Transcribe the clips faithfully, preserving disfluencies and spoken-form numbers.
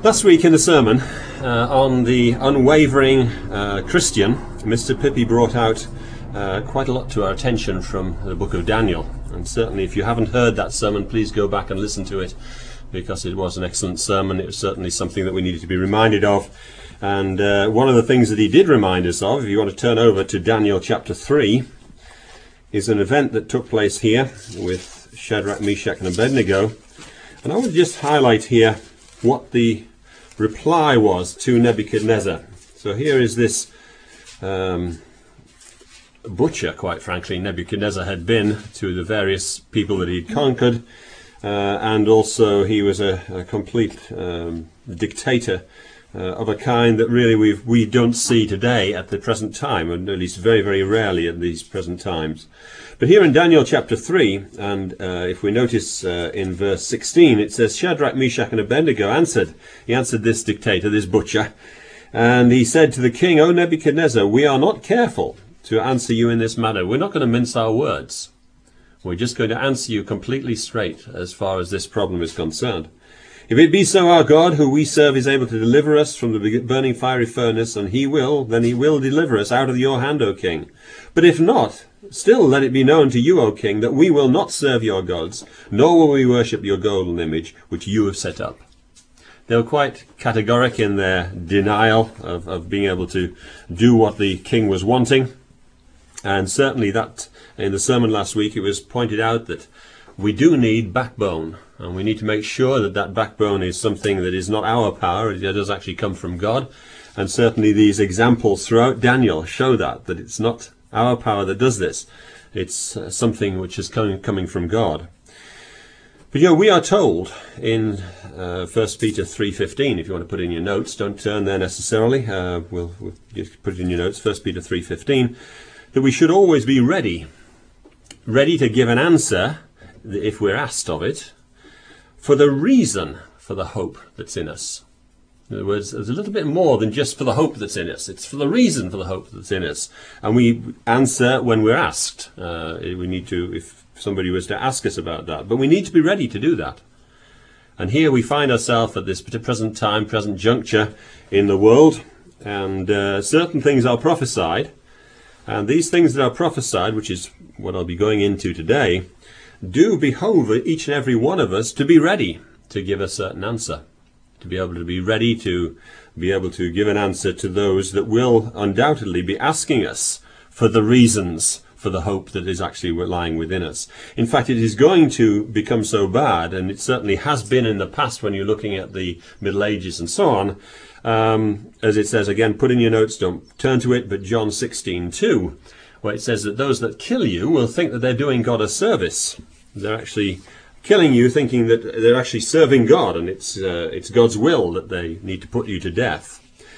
Last week in the sermon uh, on the unwavering uh, Christian, Mister Pippi brought out uh, quite a lot to our attention from the book of Daniel. And certainly if you haven't heard that sermon, please go back and listen to it, because it was an excellent sermon. It was certainly something that we needed to be reminded of. And uh, one of the things that he did remind us of, if you want to turn over to Daniel chapter three, is an event that took place here with Shadrach, Meshach and Abednego. And I want to just highlight here what the reply was to Nebuchadnezzar. So here is this um, butcher, quite frankly, Nebuchadnezzar had been to the various people that he'd conquered, uh, and also he was a, a complete um, dictator uh, of a kind that really we we don't see today at the present time, and at least very, very rarely at these present times. But here in Daniel chapter three, and uh, if we notice uh, in verse sixteen, it says, Shadrach, Meshach and Abednego answered. He answered this dictator, this butcher, and he said to the king, O Nebuchadnezzar, we are not careful to answer you in this matter. We're not going to mince our words. We're just going to answer you completely straight as far as this problem is concerned. If it be so, our God, who we serve, is able to deliver us from the burning fiery furnace, and he will, then he will deliver us out of your hand, O king. But if not, still let it be known to you, O king, that we will not serve your gods, nor will we worship your golden image, which you have set up. They were quite categoric in their denial of, of being able to do what the king was wanting. And certainly that, in the sermon last week, it was pointed out that we do need backbone, and we need to make sure that that backbone is something that is not our power, it does actually come from God. And certainly these examples throughout Daniel show that, that it's not our power that does this. It's uh, something which is coming, coming from God. But you know, we are told in uh, First Peter three fifteen, if you want to put in your notes, don't turn there necessarily, uh, we'll, we'll just put it in your notes, First Peter three fifteen, that we should always be ready, ready to give an answer, if we're asked of it, for the reason for the hope that's in us. In other words, there's a little bit more than just for the hope that's in us. It's for the reason for the hope that's in us. And we answer when we're asked. Uh, we need to, if somebody was to ask us about that. But we need to be ready to do that. And here we find ourselves at this present time, present juncture in the world. And uh, certain things are prophesied. And these things that are prophesied, which is what I'll be going into today, do behove each and every one of us to be ready to give a certain answer. To be able to be ready to be able to give an answer to those that will undoubtedly be asking us for the reasons for the hope that is actually lying within us. In fact, it is going to become so bad, and it certainly has been in the past when you're looking at the Middle Ages and so on, um, as it says, again, put in your notes, don't turn to it, but John sixteen two, where it says that those that kill you will think that they're doing God a service. They're actually killing you thinking that they're actually serving God, and it's uh, it's God's will that they need to put you to death.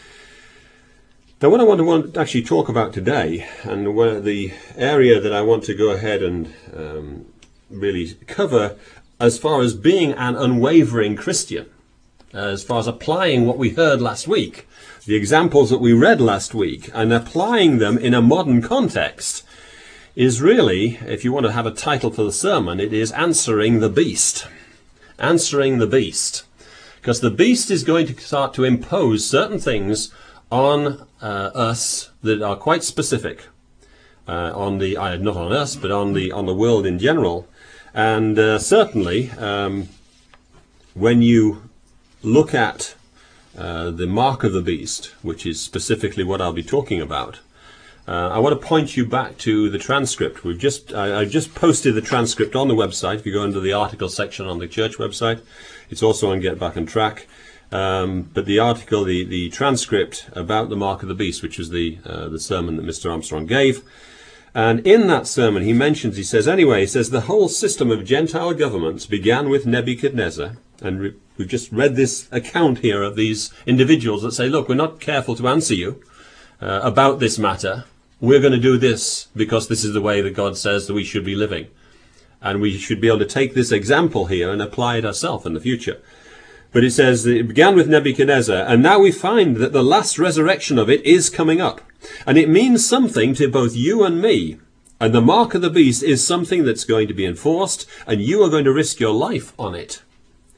Now what I want to want to actually talk about today, and where the area that I want to go ahead and um, really cover as far as being an unwavering Christian, as far as applying what we heard last week, the examples that we read last week, and applying them in a modern context, is really, if you want to have a title for the sermon, it is Answering the Beast. Answering the Beast. Because the beast is going to start to impose certain things on uh, us that are quite specific. Uh, on the, uh, not on us, but on the, on the world in general. And uh, certainly, um, when you look at uh, the mark of the beast, which is specifically what I'll be talking about, Uh, I want to point you back to the transcript. We've just I, I just posted the transcript on the website. If you go into the article section on the church website, it's also on Get Back on Track. Um, but the article, the the transcript about the mark of the beast, which was the uh, the sermon that Mister Armstrong gave, and in that sermon he mentions, he says, anyway, he says the whole system of Gentile governments began with Nebuchadnezzar, and re- we've just read this account here of these individuals that say, look, we're not careful to answer you uh, about this matter. We're going to do this because this is the way that God says that we should be living. And we should be able to take this example here and apply it ourselves in the future. But it says that it began with Nebuchadnezzar, and now we find that the last resurrection of it is coming up. And it means something to both you and me. And the mark of the beast is something that's going to be enforced, and you are going to risk your life on it.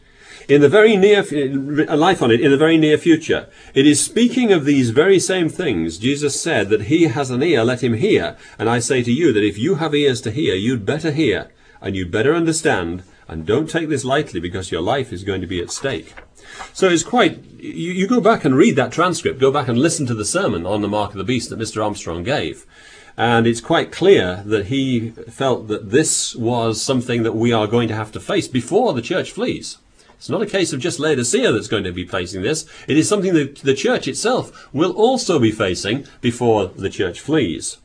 In the very near, a life on it, in the very near future. It is speaking of these very same things. Jesus said that he has an ear, let him hear. And I say to you that if you have ears to hear, you'd better hear, and you'd better understand, and don't take this lightly because your life is going to be at stake. So it's quite, you, you go back and read that transcript, go back and listen to the sermon on the mark of the beast that Mister Armstrong gave. And it's quite clear that he felt that this was something that we are going to have to face before the church flees. It's not a case of just Laodicea that's going to be facing this. It is something that the church itself will also be facing before the church flees.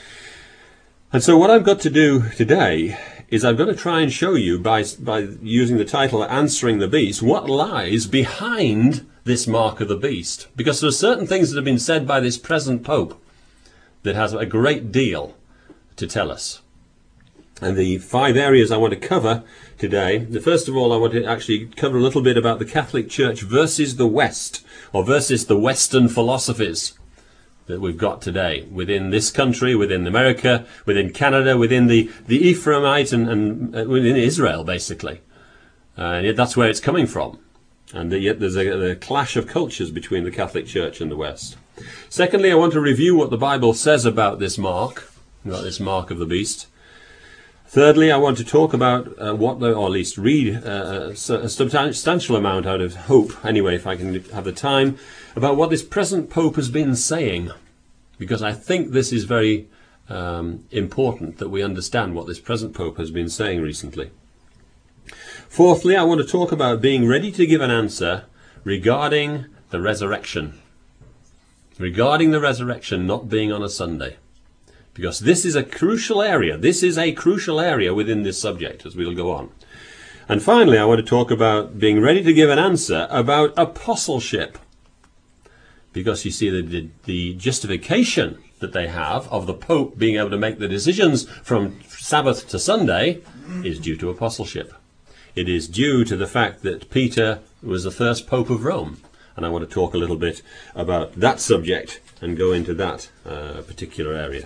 And so what I've got to do today is I've got to try and show you, by, by using the title Answering the Beast, what lies behind this mark of the beast. Because there are certain things that have been said by this present Pope that has a great deal to tell us. And the five areas I want to cover today, the first of all, I want to actually cover a little bit about the Catholic Church versus the West, or versus the Western philosophies that we've got today within this country, within America, within Canada, within the, the Ephraimite and, and uh, within Israel, basically. Uh, and yet that's where it's coming from. And yet there's a, a clash of cultures between the Catholic Church and the West. Secondly, I want to review what the Bible says about this mark, about this mark of the beast. Thirdly, I want to talk about uh, what, the, or at least read uh, a substantial amount out of Hope, anyway, if I can have the time, about what this present Pope has been saying. Because I think this is very um, important that we understand what this present Pope has been saying recently. Fourthly, I want to talk about being ready to give an answer regarding the resurrection. Regarding the resurrection not being on a Sunday. Because this is a crucial area. This is a crucial area within this subject, as we'll go on. And finally, I want to talk about being ready to give an answer about apostleship. Because you see, the, the justification that they have of the Pope being able to make the decisions from Sabbath to Sunday is due to apostleship. It is due to the fact that Peter was the first Pope of Rome. And I want to talk a little bit about that subject and go into that uh, particular area.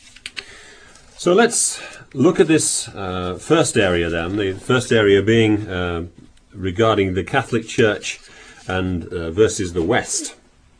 So let's look at this uh, first area then, the first area being uh, regarding the Catholic Church and uh, versus the West.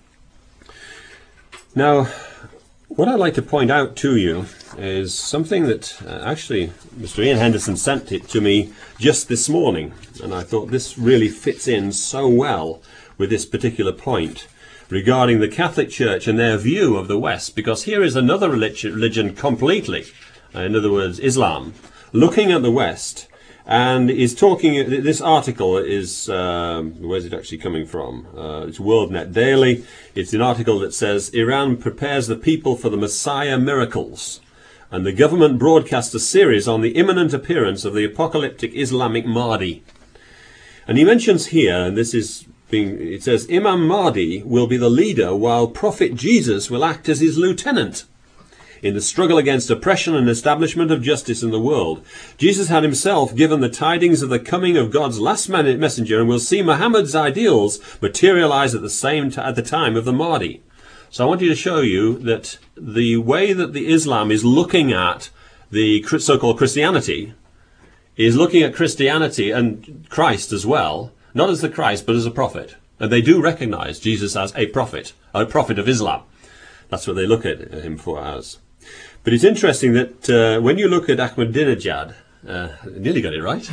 Now, what I'd like to point out to you is something that uh, actually Mister Ian Henderson sent it to me just this morning, and I thought this really fits in so well with this particular point regarding the Catholic Church and their view of the West, because here is another religion, religion completely, uh, in other words, Islam, looking at the West, and is talking, this article is, um, where's it actually coming from? Uh, it's WorldNet Daily. It's an article that says, Iran prepares the people for the Messiah miracles, and the government broadcasts a series on the imminent appearance of the apocalyptic Islamic Mahdi. And he mentions here, and this is being, it says, Imam Mahdi will be the leader while Prophet Jesus will act as his lieutenant in the struggle against oppression and establishment of justice in the world. Jesus had himself given the tidings of the coming of God's last messenger, and will see Muhammad's ideals materialize at the same t- at the time of the Mahdi. So I want you to show you that the way that the Islam is looking at the so-called Christianity is looking at Christianity and Christ as well, not as the Christ, but as a prophet. And they do recognize Jesus as a prophet, a prophet of Islam. That's what they look at him for as. But it's interesting that uh, when you look at Ahmadinejad, uh, nearly got it right,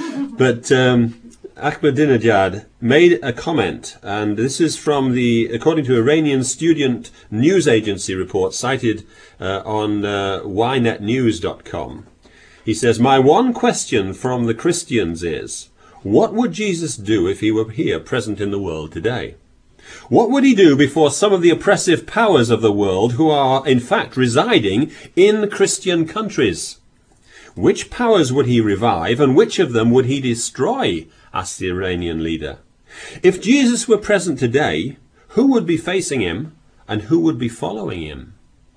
but um, Ahmadinejad made a comment, and this is from the, according to Iranian student news agency report cited uh, on uh, y net news dot com. He says, my one question from the Christians is, what would Jesus do if he were here present in the world today? What would he do before some of the oppressive powers of the world who are in fact residing in Christian countries? Which powers would he revive and which of them would he destroy? Asked the Iranian leader. If Jesus were present today, who would be facing him and who would be following him?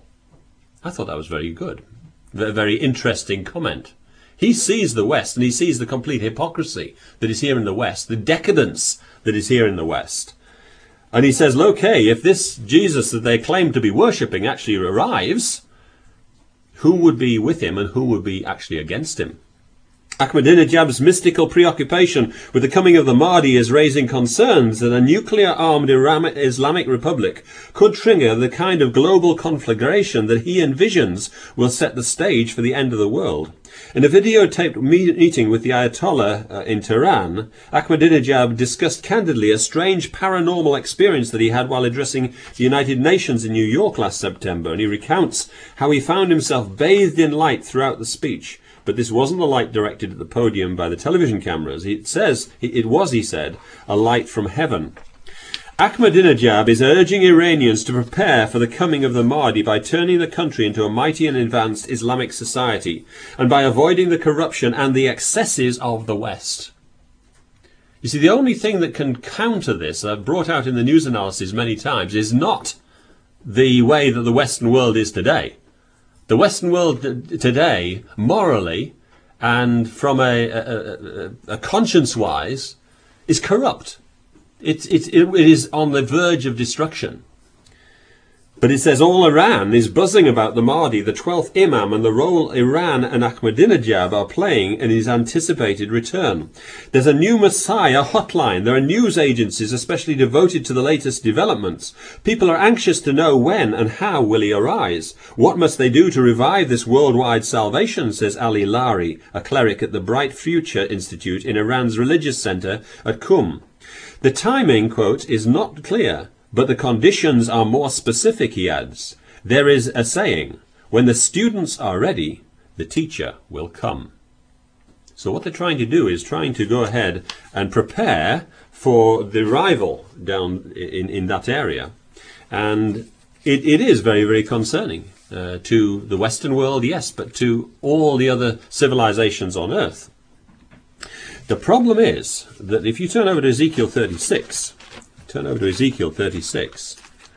I thought that was very good. A very interesting comment. He sees the West and he sees the complete hypocrisy that is here in the West, the decadence that is here in the West. And he says, okay, if this Jesus that they claim to be worshipping actually arrives, who would be with him and who would be actually against him? Ahmadinejad's mystical preoccupation with the coming of the Mahdi is raising concerns that a nuclear-armed Islamic Republic could trigger the kind of global conflagration that he envisions will set the stage for the end of the world. In a videotaped meeting with the Ayatollah uh, in Tehran, Ahmadinejad discussed candidly a strange paranormal experience that he had while addressing the United Nations in New York last September, and he recounts how he found himself bathed in light throughout the speech. But this wasn't the light directed at the podium by the television cameras. It says, it was, he said, a light from heaven. Ahmadinejad is urging Iranians to prepare for the coming of the Mahdi by turning the country into a mighty and advanced Islamic society, and by avoiding the corruption and the excesses of the West. You see, the only thing that can counter this, I've brought out in the news analysis many times, is not the way that the Western world is today. The Western world today, morally and from a, a, a, a conscience-wise, is corrupt. It, it, it is on the verge of destruction. But it says all Iran is buzzing about the Mahdi, the twelfth Imam, and the role Iran and Ahmadinejad are playing in his anticipated return. There's a new Messiah hotline. There are news agencies especially devoted to the latest developments. People are anxious to know when and how will he arise. What must they do to revive this worldwide salvation, says Ali Lari, a cleric at the Bright Future Institute in Iran's religious center at Qum. The timing, quote, is not clear, but the conditions are more specific, he adds. There is a saying, when the students are ready, the teacher will come. So what they're trying to do is trying to go ahead and prepare for the arrival down in, in that area. And it, it is very, very concerning uh, to the Western world, yes, but to all the other civilizations on earth. The problem is that if you turn over to Ezekiel thirty-six, turn over to Ezekiel thirty-six,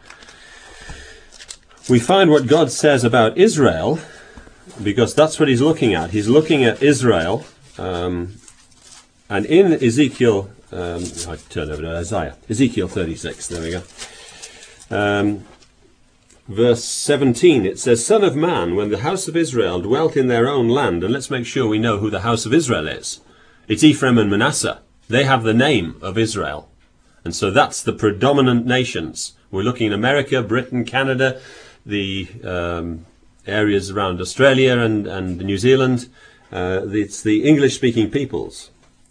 we find what God says about Israel, because that's what he's looking at. He's looking at Israel, um, and in Ezekiel, um, I turn over to Isaiah, Ezekiel thirty-six, there we go. Um, verse seventeen, it says, Son of man, when the house of Israel dwelt in their own land, and let's make sure we know who the house of Israel is. It's Ephraim and Manasseh. They have the name of Israel. And so that's the predominant nations. We're looking at America, Britain, Canada, the um, areas around Australia and, and New Zealand. Uh, it's the English-speaking peoples.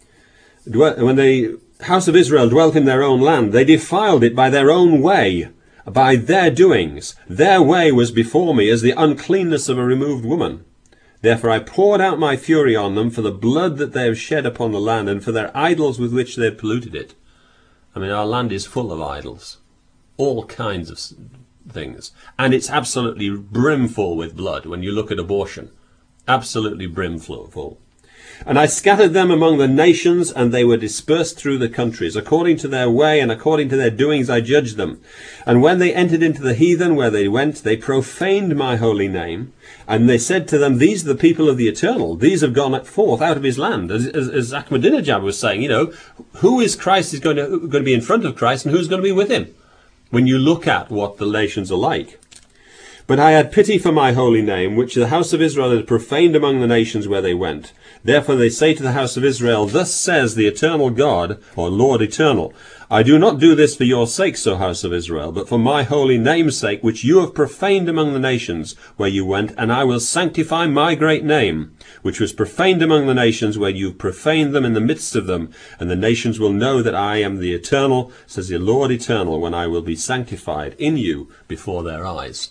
When the house of Israel dwelt in their own land, they defiled it by their own way, by their doings. Their way was before me as the uncleanness of a removed woman. Therefore I poured out my fury on them for the blood that they have shed upon the land, and for their idols with which they have polluted it. I mean, our land is full of idols, all kinds of things, and it's absolutely brimful with blood when you look at abortion. Absolutely brimful. And I scattered them among the nations, and they were dispersed through the countries. According to their way and according to their doings I judged them. And when they entered into the heathen where they went, they profaned my holy name. And they said to them, these are the people of the Eternal. These have gone forth out of his land. As, as, as Ahmadinejad was saying, you know, who is Christ is going to, going to be in front of Christ, and who's going to be with him? When you look at what the nations are like. But I had pity for my holy name, which the house of Israel had profaned among the nations where they went. Therefore they say to the house of Israel, Thus says the eternal God, or Lord eternal, I do not do this for your sakes, O house of Israel, but for my holy name's sake, which you have profaned among the nations where you went, and I will sanctify my great name, which was profaned among the nations where you profaned them in the midst of them. And the nations will know that I am the eternal, says the Lord eternal, when I will be sanctified in you before their eyes.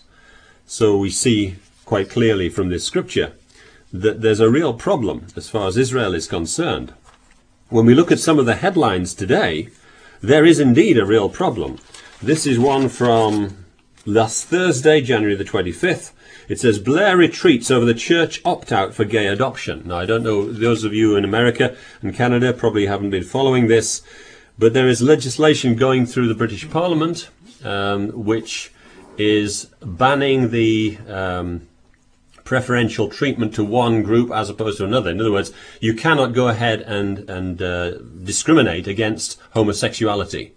So we see quite clearly from this scripture that there's a real problem as far as Israel is concerned. When we look at some of the headlines today, there is indeed a real problem. This is one from last Thursday, January the twenty-fifth. It says, Blair retreats over the church opt-out for gay adoption. Now, I don't know, those of you in America and Canada probably haven't been following this, but there is legislation going through the British Parliament, um, which is banning the um, preferential treatment to one group as opposed to another. In other words, you cannot go ahead and, and uh, discriminate against homosexuality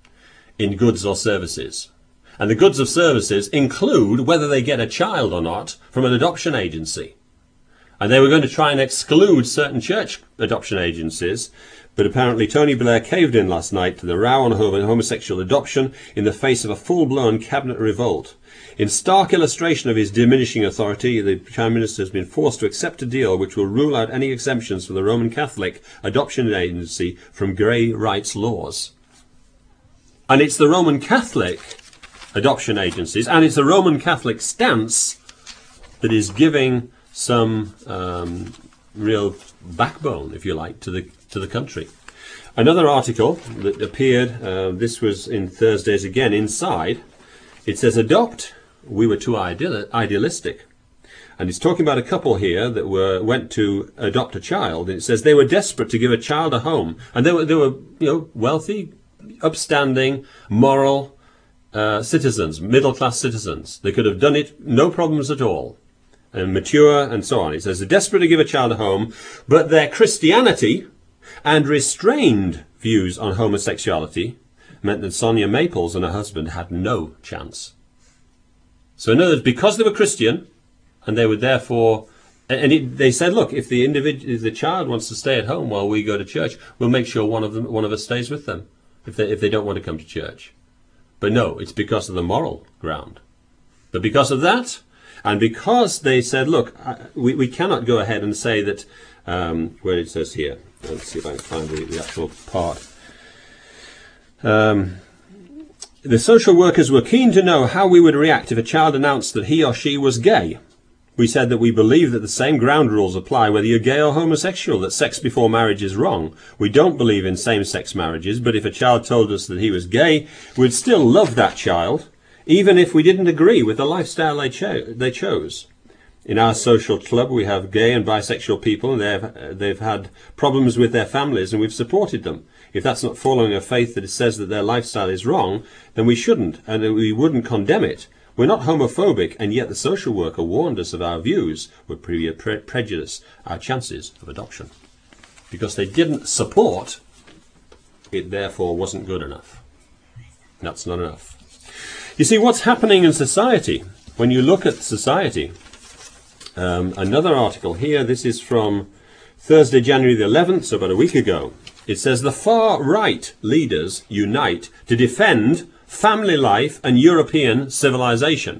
in goods or services. And the goods of services include whether they get a child or not from an adoption agency. And they were going to try and exclude certain church adoption agencies, but apparently Tony Blair caved in last night to the row on homosexual adoption in the face of a full-blown cabinet revolt. In stark illustration of his diminishing authority, the Prime Minister has been forced to accept a deal which will rule out any exemptions from the Roman Catholic Adoption Agency from gay rights laws. And it's the Roman Catholic adoption agencies, and it's the Roman Catholic stance that is giving some um, real backbone, if you like, to the to the country. Another article that appeared, uh, this was in Thursday's again, Inside. It says, adopt, we were too ideal idealistic. And it's talking about a couple here that were went to adopt a child. And it says they were desperate to give a child a home. And they were, they were you know, wealthy, upstanding, moral uh, citizens, middle-class citizens. They could have done it, no problems at all. And mature and so on. It says they're desperate to give a child a home, but their Christianity and restrained views on homosexuality meant that Sonia Maples and her husband had no chance. So in other words, because they were Christian, and they would therefore, and it, they said, look, if the individual, if the child wants to stay at home while we go to church, we'll make sure one of them, one of us stays with them, if they if they don't want to come to church. But no, it's because of the moral ground. But because of that, and because they said, look, we we cannot go ahead and say that, um, where it says here, let's see if I can find the, the actual part. Um, the social workers were keen to know how we would react if a child announced that he or she was gay. We said that we believe that the same ground rules apply whether you're gay or homosexual, that sex before marriage is wrong. We don't believe in same-sex marriages, but if a child told us that he was gay, we'd still love that child, even if we didn't agree with the lifestyle they, cho they chose. In our social club, we have gay and bisexual people, and they've, they've had problems with their families, and we've supported them. If that's not following a faith that says that their lifestyle is wrong, then we shouldn't, and we wouldn't condemn it. We're not homophobic, and yet the social worker warned us that our views would pre pre prejudice our chances of adoption. Because they didn't support, it therefore wasn't good enough. That's not enough. You see, what's happening in society, when you look at society, um, another article here, this is from Thursday, January the eleventh, so about a week ago. It says the far-right leaders unite to defend family life and European civilization.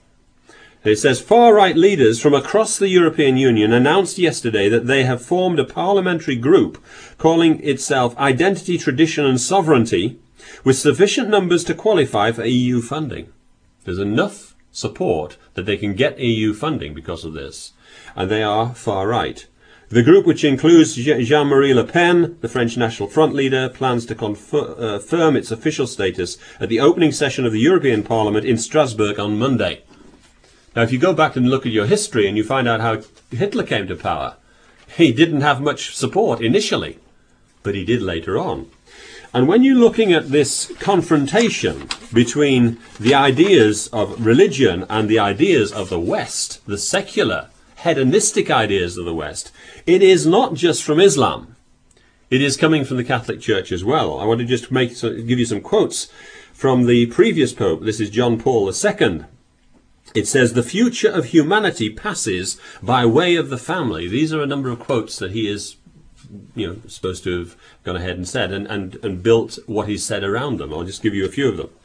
It says far-right leaders from across the European Union announced yesterday that they have formed a parliamentary group calling itself Identity, Tradition and Sovereignty, with sufficient numbers to qualify for E U funding. There's enough support that they can get E U funding because of this, and they are far-right. The group, which includes Jean-Marie Le Pen, the French National Front leader, plans to confirm uh, its official status at the opening session of the European Parliament in Strasbourg on Monday. Now, if you go back and look at your history and you find out how Hitler came to power, he didn't have much support initially, but he did later on. And when you're looking at this confrontation between the ideas of religion and the ideas of the West, the secular, hedonistic ideas of the West, it is not just from Islam. It is coming from the Catholic Church as well. I want to just make so, give you some quotes from the previous Pope. This is John Paul the Second. It says, the future of humanity passes by way of the family. These are a number of quotes that he is you know, supposed to have gone ahead and said and, and, and built what he said around them. I'll just give you a few of them.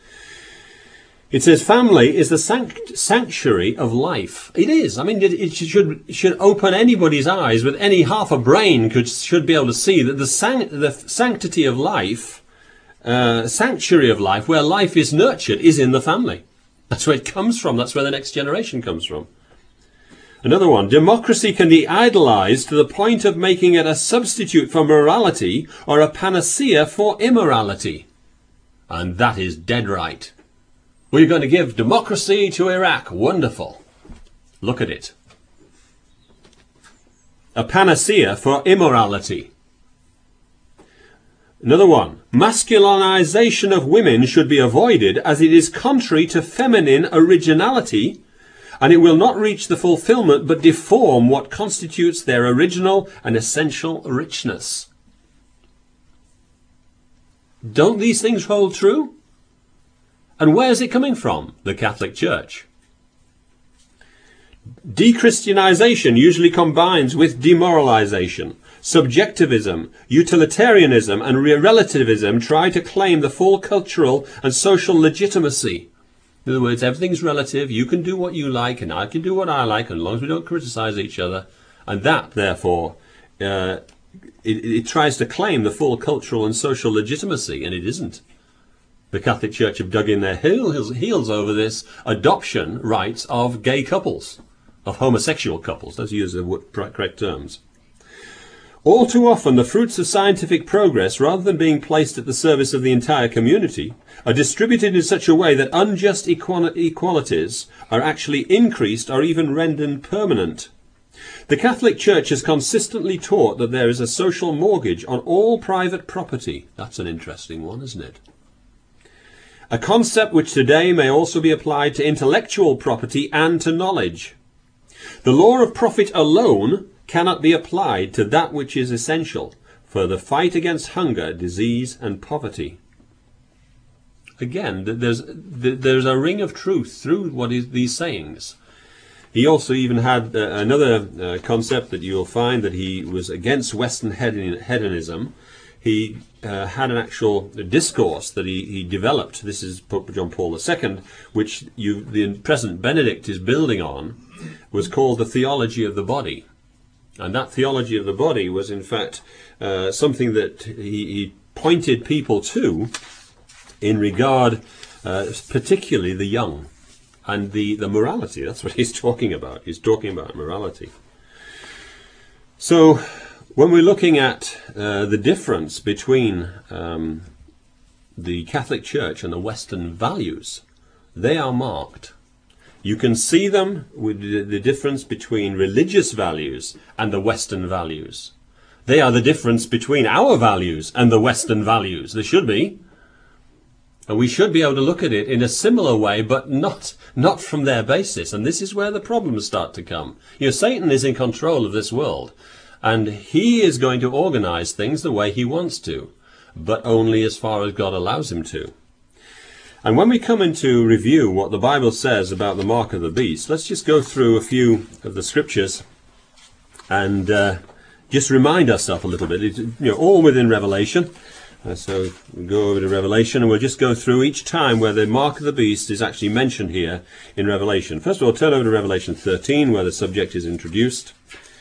It says family is the sanct sanctuary of life. It is. I mean, it, it should it should open anybody's eyes with any half a brain could should be able to see that the san the sanctity of life, uh, sanctuary of life, where life is nurtured, is in the family. That's where it comes from. That's where the next generation comes from. Another one. Democracy can be idolized to the point of making it a substitute for morality or a panacea for immorality. And that is dead right. We're going to give democracy to Iraq. Wonderful. Look at it. A panacea for immorality. Another one. Masculinization of women should be avoided as it is contrary to feminine originality, and it will not reach the fulfillment but deform what constitutes their original and essential richness. Don't these things hold true? And where is it coming from? The Catholic Church. De-Christianization usually combines with demoralization. Subjectivism, utilitarianism, and relativism try to claim the full cultural and social legitimacy. In other words, everything's relative. You can do what you like, and I can do what I like, as long as we don't criticize each other. And that, therefore, uh, it, it tries to claim the full cultural and social legitimacy, and it isn't. The Catholic Church have dug in their heels, heels over this adoption rights of gay couples, of homosexual couples. Let's use the correct terms. All too often, the fruits of scientific progress, rather than being placed at the service of the entire community, are distributed in such a way that unjust inequalities are actually increased or even rendered permanent. The Catholic Church has consistently taught that there is a social mortgage on all private property. That's an interesting one, isn't it? A concept which today may also be applied to intellectual property and to knowledge. The law of profit alone cannot be applied to that which is essential for the fight against hunger, disease, and poverty. Again, there's, there's a ring of truth through what is these sayings. He also even had uh, another uh, concept that you'll find, that he was against Western hedonism. He uh, had an actual discourse that he, he developed. This is Pope John Paul the Second, which you, the present Benedict is building on, was called the theology of the body. And that theology of the body was, in fact, uh, something that he, he pointed people to in regard, uh, particularly the young, and the, the morality. That's what he's talking about. He's talking about morality. So, when we're looking at uh, the difference between um, the Catholic Church and the Western values, they are marked. You can see them with the difference between religious values and the Western values. They are the difference between our values and the Western values. There should be. And we should be able to look at it in a similar way, but not, not from their basis. And this is where the problems start to come. You know, Satan is in control of this world, and he is going to organize things the way he wants to, but only as far as God allows him to. And when we come into review what the Bible says about the mark of the beast, let's just go through a few of the scriptures and uh, just remind ourselves a little bit. It's, you know, all within Revelation. Uh, so we'll go over to Revelation, and we'll just go through each time where the mark of the beast is actually mentioned here in Revelation. First of all, turn over to Revelation thirteen, where the subject is introduced.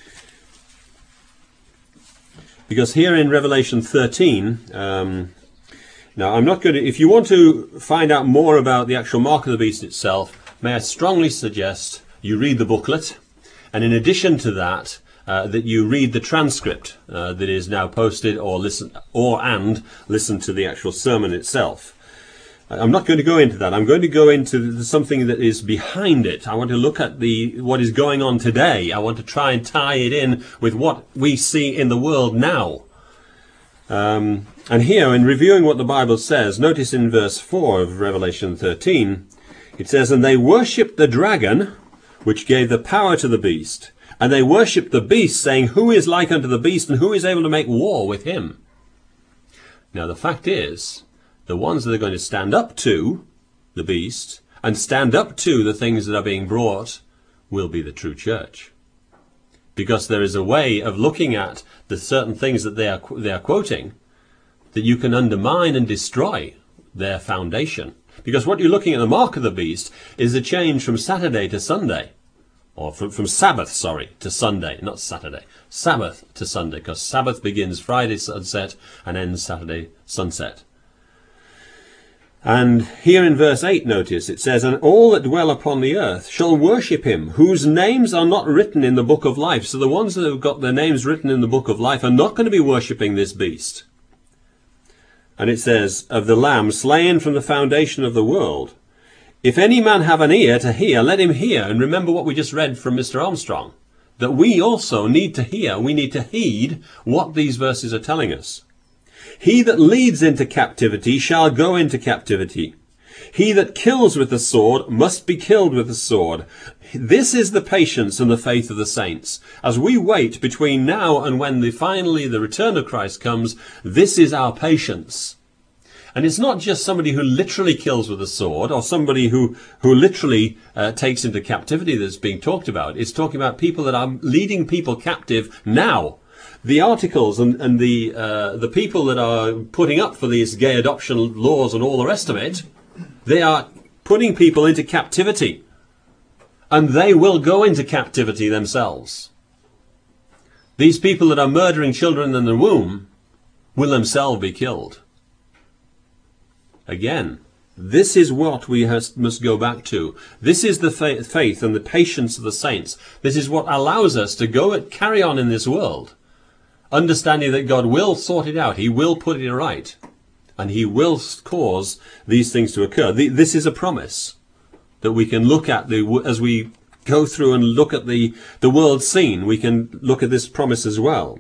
Because here in Revelation thirteen... Um, Now, I'm not going to, if you want to find out more about the actual mark of the beast itself, may I strongly suggest you read the booklet, and in addition to that, uh, that you read the transcript uh, that is now posted, or listen, or and listen to the actual sermon itself. I'm not going to go into that. I'm going to go into the, something that is behind it. I want to look at the what is going on today. I want to try and tie it in with what we see in the world now. Um, and here, in reviewing what the Bible says, notice in verse four of Revelation thirteen, it says, "And they worshipped the dragon, which gave the power to the beast. And they worshipped the beast, saying, Who is like unto the beast, and who is able to make war with him?" Now, the fact is, the ones that are going to stand up to the beast, and stand up to the things that are being brought, will be the true church. Because there is a way of looking at the certain things that they are they are quoting, that you can undermine and destroy their foundation. Because what you're looking at, the mark of the beast, is a change from Saturday to Sunday. Or from, from Sabbath, sorry, to Sunday, not Saturday. Sabbath to Sunday, because Sabbath begins Friday sunset and ends Saturday sunset. And here in verse eight, notice, it says, "And all that dwell upon the earth shall worship him, whose names are not written in the book of life." So the ones that have got their names written in the book of life are not going to be worshipping this beast. And it says, "Of the Lamb slain from the foundation of the world. If any man have an ear to hear, let him hear." And remember what we just read from Mister Armstrong, that we also need to hear, we need to heed what these verses are telling us. "He that leads into captivity shall go into captivity. He that kills with the sword must be killed with the sword. This is the patience and the faith of the saints." As we wait between now and when the finally the return of Christ comes, this is our patience. And it's not just somebody who literally kills with a sword, or somebody who, who literally uh, takes into captivity that's being talked about. It's talking about people that are leading people captive now. The articles and, and the, uh, the people that are putting up for these gay adoption laws and all the rest of it, they are putting people into captivity. And they will go into captivity themselves. These people that are murdering children in the womb will themselves be killed. Again, this is what we has, must go back to. This is the fa faith and the patience of the saints. This is what allows us to go and carry on in this world, understanding that God will sort it out. He will put it right. And he will cause these things to occur. The, this is a promise that we can look at the, as we go through and look at the, the world scene. We can look at this promise as well.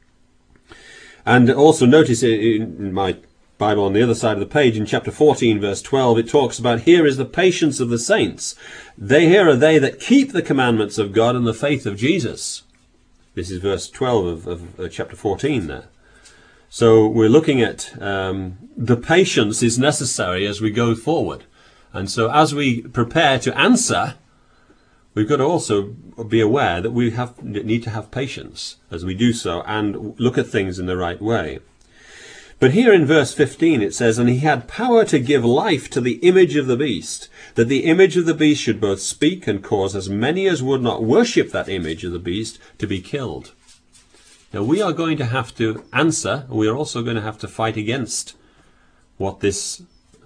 And also notice in my Bible on the other side of the page, in chapter fourteen, verse twelve, it talks about, here is the patience of the saints. They here are they that keep the commandments of God and the faith of Jesus. This is verse twelve of, of uh, chapter fourteen there. So we're looking at um, the patience is necessary as we go forward. And so as we prepare to answer, we've got to also be aware that we have need to have patience as we do so and look at things in the right way. But here in verse fifteen it says, and he had power to give life to the image of the beast, that the image of the beast should both speak and cause as many as would not worship that image of the beast to be killed. Now we are going to have to answer, and we are also going to have to fight against what this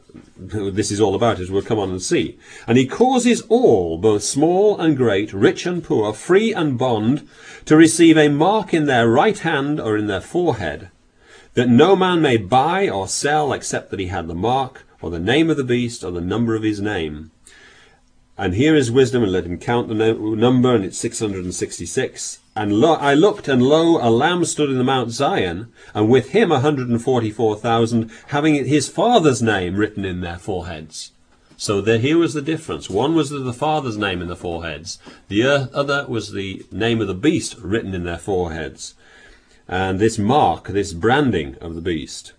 this is all about, as we'll come on and see. And he causes all, both small and great, rich and poor, free and bond, to receive a mark in their right hand or in their forehead, that no man may buy or sell except that he had the mark, or the name of the beast, or the number of his name. And here is wisdom, and let him count the no number, and it's six hundred sixty-six. And lo, I looked, and lo, a lamb stood in the Mount Zion, and with him a hundred and forty-four thousand, having his father's name written in their foreheads. So there, here was the difference. One was the father's name in the foreheads. The other was the name of the beast written in their foreheads. And this mark, this branding of the beast.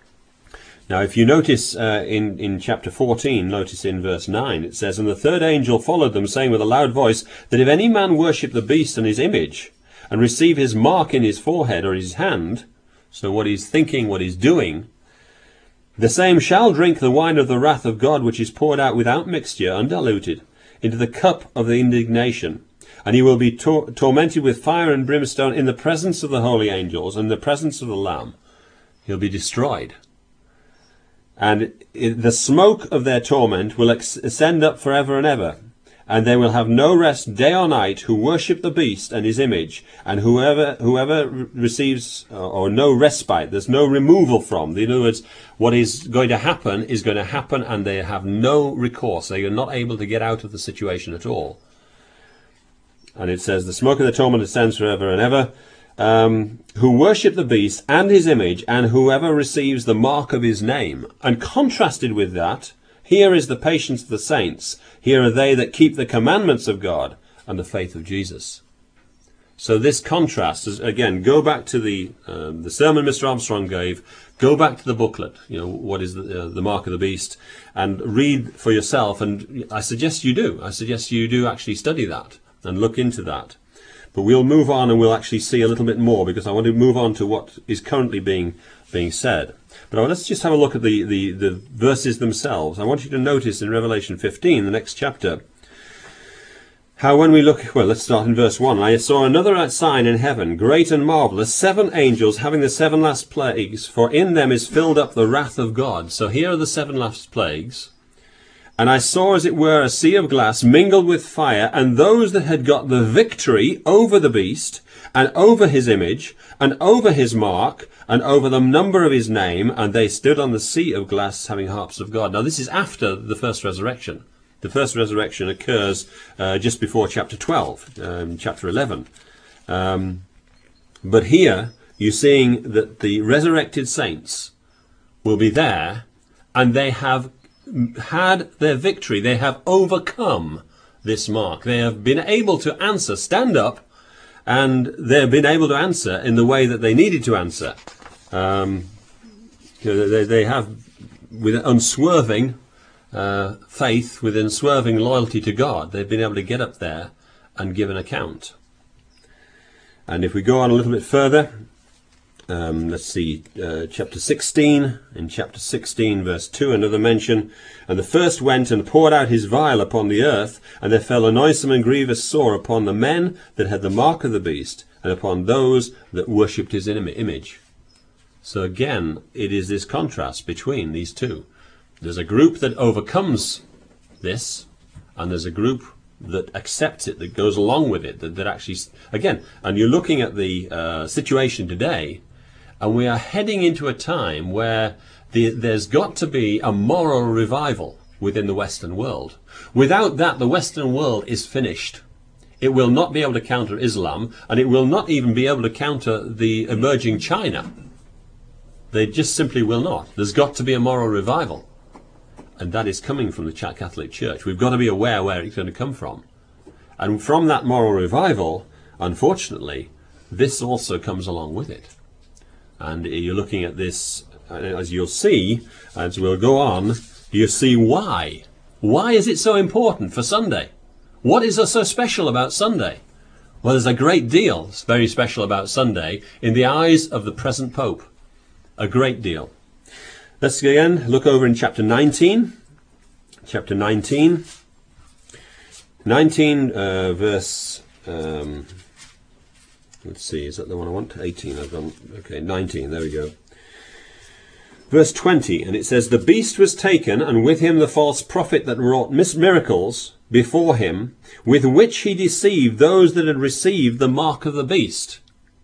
Now, if you notice uh, in, in chapter fourteen, notice in verse nine, it says, and the third angel followed them, saying with a loud voice, that if any man worship the beast and his image, and receive his mark in his forehead or his hand, so what he's thinking, what he's doing, the same shall drink the wine of the wrath of God, which is poured out without mixture, undiluted, into the cup of the indignation. And he will be tor tormented with fire and brimstone in the presence of the holy angels and the presence of the Lamb. He'll be destroyed. And the smoke of their torment will ascend up forever and ever. And they will have no rest day or night who worship the beast and his image. And whoever whoever receives, or, or no respite, there's no removal from. In other words, what is going to happen is going to happen, and they have no recourse. They are not able to get out of the situation at all. And it says, the smoke of the torment ascends forever and ever. Um, who worship the beast and his image, and whoever receives the mark of his name. And contrasted with that, here is the patience of the saints. Here are they that keep the commandments of God and the faith of Jesus. So this contrast is, again, go back to the um, the sermon Mister Armstrong gave. Go back to the booklet. You know, what is the, uh, the mark of the beast, and read for yourself. And I suggest you do. I suggest you do actually study that and look into that. But we'll move on and we'll actually see a little bit more, because I want to move on to what is currently being being said. But let's just have a look at the, the, the verses themselves. I want you to notice in Revelation fifteen, the next chapter, how when we look, well, let's start in verse one. I saw another sign in heaven, great and marvellous, seven angels having the seven last plagues, for in them is filled up the wrath of God. So here are the seven last plagues. And I saw, as it were, a sea of glass mingled with fire, and those that had got the victory over the beast, and over his image, and over his mark, and over the number of his name, and they stood on the sea of glass, having harps of God. Now this is after the first resurrection. The first resurrection occurs uh, just before chapter twelve, um, chapter eleven. Um, but here, you're seeing that the resurrected saints will be there, and they have had their victory. They have overcome this mark. They have been able to answer, stand up, and they've been able to answer in the way that they needed to answer. Um, you know, they, they have with unswerving uh, faith, with unswerving loyalty to God, they've been able to get up there and give an account. And if we go on a little bit further, um, let's see, uh, chapter sixteen, in chapter sixteen, verse two, another mention, and the first went and poured out his vial upon the earth, and there fell a noisome and grievous sore upon the men that had the mark of the beast, and upon those that worshipped his image. So again, it is this contrast between these two. There's a group that overcomes this, and there's a group that accepts it, that goes along with it, that, that actually, again, and you're looking at the uh, situation today, and we are heading into a time where the, there's got to be a moral revival within the Western world. Without that, the Western world is finished. It will not be able to counter Islam, and it will not even be able to counter the emerging China. They just simply will not. There's got to be a moral revival. And that is coming from the Catholic Church. We've got to be aware where it's going to come from. And from that moral revival, unfortunately, this also comes along with it. And you're looking at this, as you'll see, as we'll go on, you see why. Why is it so important for Sunday? What is so special about Sunday? Well, there's a great deal very special about Sunday in the eyes of the present Pope. A great deal. Let's again look over in chapter nineteen. Chapter nineteen. nineteen, uh, verse... Um, let's see, is that the one I want? eighteen, I've gone... Okay, nineteen, there we go. Verse twenty, and it says, the beast was taken, and with him the false prophet that wrought miracles before him, with which he deceived those that had received the mark of the beast.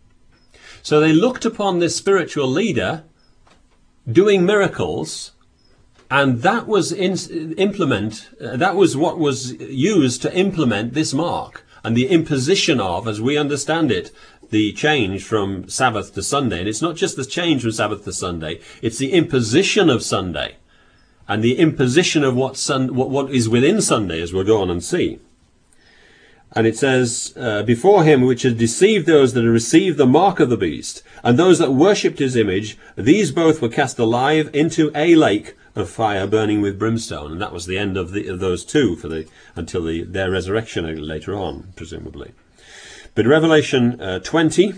So they looked upon this spiritual leader doing miracles, and that was in, implement. Uh, that was what was used to implement this mark and the imposition of, as we understand it, the change from Sabbath to Sunday. And it's not just the change from Sabbath to Sunday; it's the imposition of Sunday, and the imposition of what sun, what, what is within Sunday, as we'll go on and see. And it says, uh, before him which had deceived those that had received the mark of the beast, and those that worshipped his image, these both were cast alive into a lake of fire burning with brimstone. And that was the end of, the, of those two for the until the, their resurrection later on, presumably. But Revelation uh, twenty,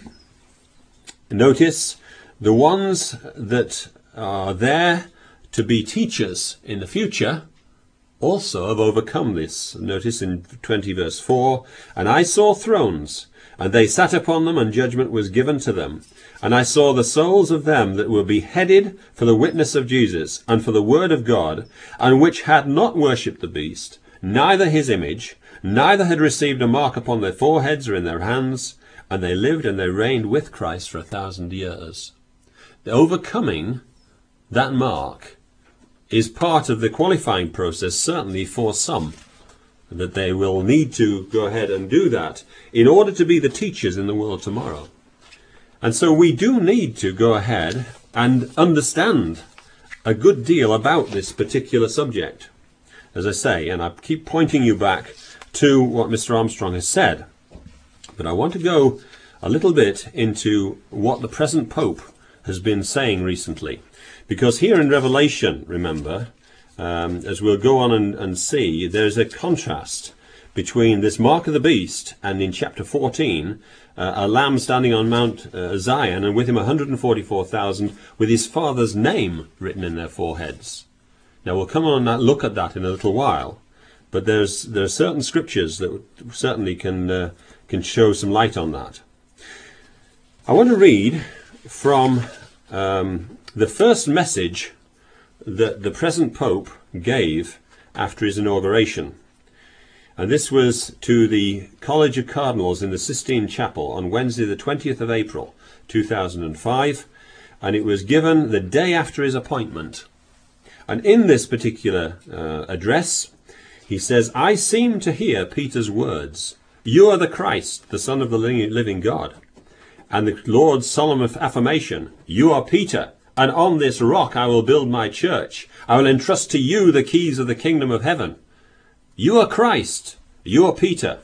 notice the ones that are there to be teachers in the future also have overcome this. Notice in twenty verse four, and I saw thrones, and they sat upon them, and judgment was given to them. And I saw the souls of them that were beheaded for the witness of Jesus, and for the word of God, and which had not worshipped the beast, neither his image, neither had received a mark upon their foreheads or in their hands, and they lived and they reigned with Christ for a thousand years. The overcoming that mark is part of the qualifying process, certainly for some, that they will need to go ahead and do that in order to be the teachers in the world tomorrow. And so we do need to go ahead and understand a good deal about this particular subject, as I say, and I keep pointing you back to what Mister Armstrong has said. But I want to go a little bit into what the present Pope has been saying recently. Because here in Revelation, remember, um, as we'll go on and, and see, there's a contrast between this mark of the beast and in chapter fourteen, uh, a lamb standing on Mount uh, Zion, and with him one hundred forty-four thousand with his father's name written in their foreheads. Now we'll come on and look at that in a little while, but there's there are certain scriptures that certainly can uh, can show some light on that. I want to read from um, the first message that the present Pope gave after his inauguration. And this was to the College of Cardinals in the Sistine Chapel on Wednesday the twentieth of April two thousand five, and it was given the day after his appointment. And in this particular uh, address, he says, I seem to hear Peter's words, you are the Christ, the Son of the living God. And the Lord's solemn affirmation, you are Peter, and on this rock I will build my church. I will entrust to you the keys of the kingdom of heaven. You are Christ, you are Peter,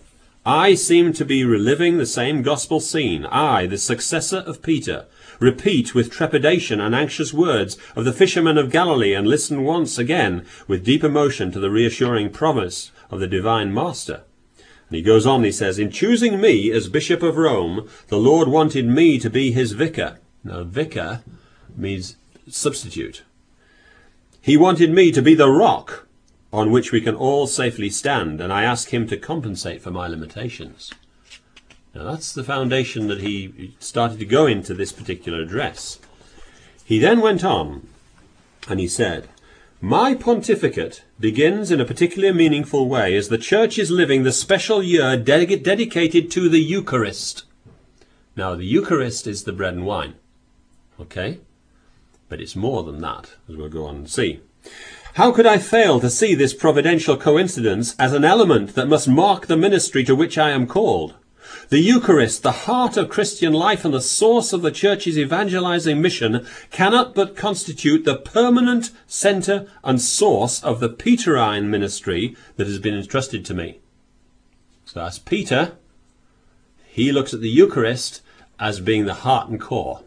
I seem to be reliving the same gospel scene. I, the successor of Peter, repeat with trepidation and anxious words of the fishermen of Galilee, and listen once again with deep emotion to the reassuring promise of the divine master. And he goes on, he says, in choosing me as Bishop of Rome, the Lord wanted me to be his vicar. Now, vicar means substitute. He wanted me to be the rock on which we can all safely stand, and I ask him to compensate for my limitations. Now that's the foundation that he started to go into this particular address. He then went on, and he said, my pontificate begins in a particularly meaningful way as the Church is living the special year de- dedicated to the Eucharist. Now, the Eucharist is the bread and wine, okay? But it's more than that, as we'll go on and see. How could I fail to see this providential coincidence as an element that must mark the ministry to which I am called? The Eucharist, the heart of Christian life and the source of the Church's evangelizing mission, cannot but constitute the permanent centre and source of the Peterine ministry that has been entrusted to me. So that's Peter. He looks at the Eucharist as being the heart and core.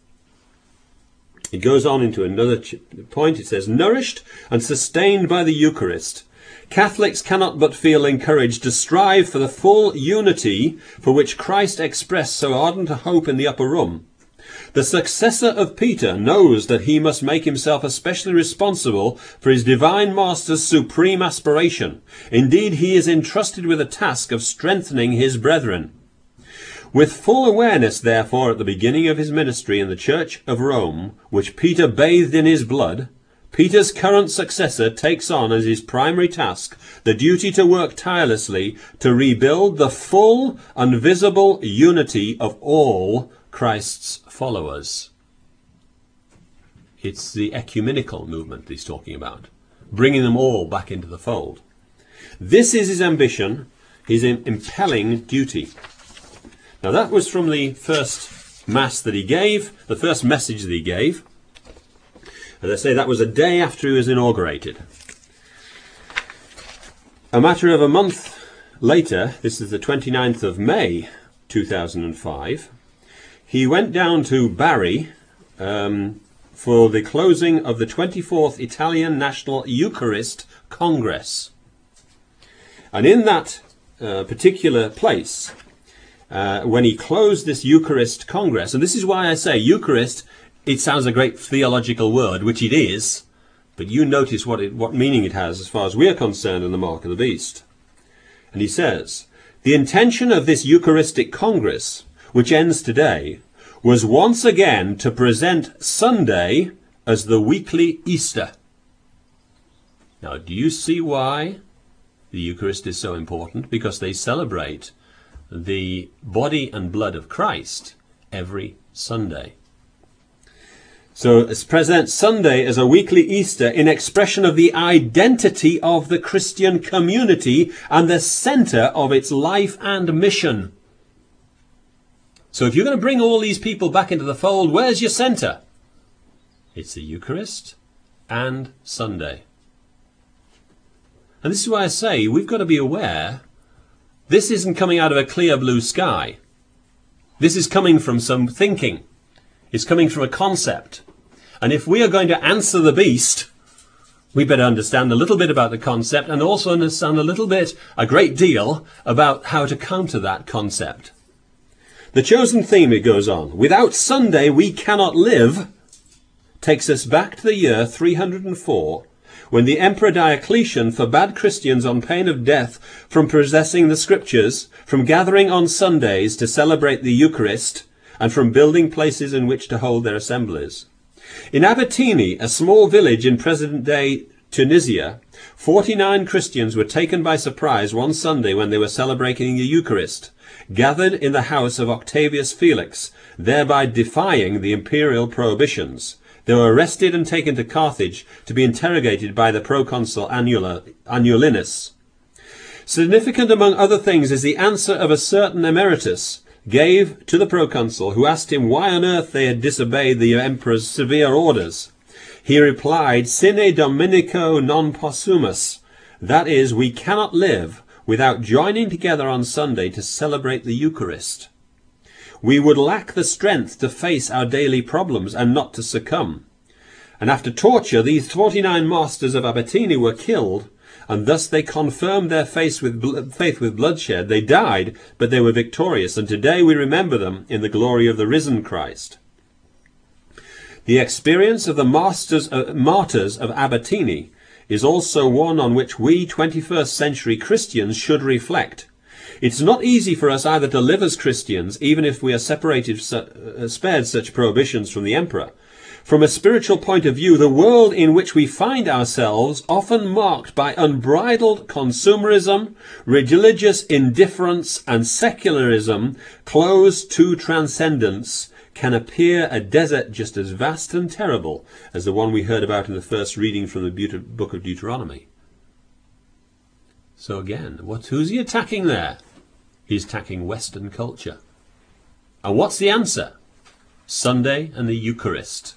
It goes on into another point. It says, nourished and sustained by the Eucharist, Catholics cannot but feel encouraged to strive for the full unity for which Christ expressed so ardent a hope in the upper room. The successor of Peter knows that he must make himself especially responsible for his divine master's supreme aspiration. Indeed, he is entrusted with the task of strengthening his brethren. With full awareness, therefore, at the beginning of his ministry in the Church of Rome, which Peter bathed in his blood, Peter's current successor takes on as his primary task the duty to work tirelessly to rebuild the full and visible unity of all Christ's followers. It's the ecumenical movement he's talking about, bringing them all back into the fold. This is his ambition, his impelling duty. Now that was from the first Mass that he gave, the first message that he gave. As I say, that was a day after he was inaugurated. A matter of a month later, this is the twenty-ninth of May two thousand five, he went down to Bari um, for the closing of the twenty-fourth Italian National Eucharist Congress. And in that uh, particular place, Uh, when he closed this Eucharist Congress, and this is why I say Eucharist, it sounds a great theological word, which it is, but you notice what it, what meaning it has as far as we are concerned in the mark of the beast. And he says, the intention of this Eucharistic Congress, which ends today, was once again to present Sunday as the weekly Easter. Now, do you see why the Eucharist is so important? Because they celebrate the body and blood of Christ every Sunday. So it's present Sunday as a weekly Easter in expression of the identity of the Christian community and the centre of its life and mission. So if you're going to bring all these people back into the fold, where's your centre? It's the Eucharist and Sunday. And this is why I say we've got to be aware this isn't coming out of a clear blue sky. This is coming from some thinking. It's coming from a concept. And if we are going to answer the beast, we better understand a little bit about the concept and also understand a little bit, a great deal, about how to counter that concept. The chosen theme, it goes on, without Sunday we cannot live, takes us back to the year three hundred four, when the Emperor Diocletian forbade Christians on pain of death from possessing the Scriptures, from gathering on Sundays to celebrate the Eucharist, and from building places in which to hold their assemblies. In Abatini, a small village in present-day Tunisia, forty-nine Christians were taken by surprise one Sunday when they were celebrating the Eucharist, gathered in the house of Octavius Felix, thereby defying the imperial prohibitions. They were arrested and taken to Carthage to be interrogated by the proconsul Annulinus. Significant among other things is the answer of a certain emeritus gave to the proconsul, who asked him why on earth they had disobeyed the emperor's severe orders. He replied, Sine Dominico non possumus, that is, we cannot live without joining together on Sunday to celebrate the Eucharist. We would lack the strength to face our daily problems and not to succumb. And after torture, these forty-nine masters of Abatini were killed, and thus they confirmed their faith with, faith with bloodshed. They died, but they were victorious, and today we remember them in the glory of the risen Christ. The experience of the masters, uh, martyrs of Abatini is also one on which we twenty-first century Christians should reflect. It's not easy for us either to live as Christians, even if we are separated, uh, spared such prohibitions from the emperor. From a spiritual point of view, the world in which we find ourselves, often marked by unbridled consumerism, religious indifference, and secularism closed to transcendence, can appear a desert just as vast and terrible as the one we heard about in the first reading from the book of Deuteronomy. So again, what, who's he attacking there? He's attacking Western culture. And what's the answer? Sunday and the Eucharist.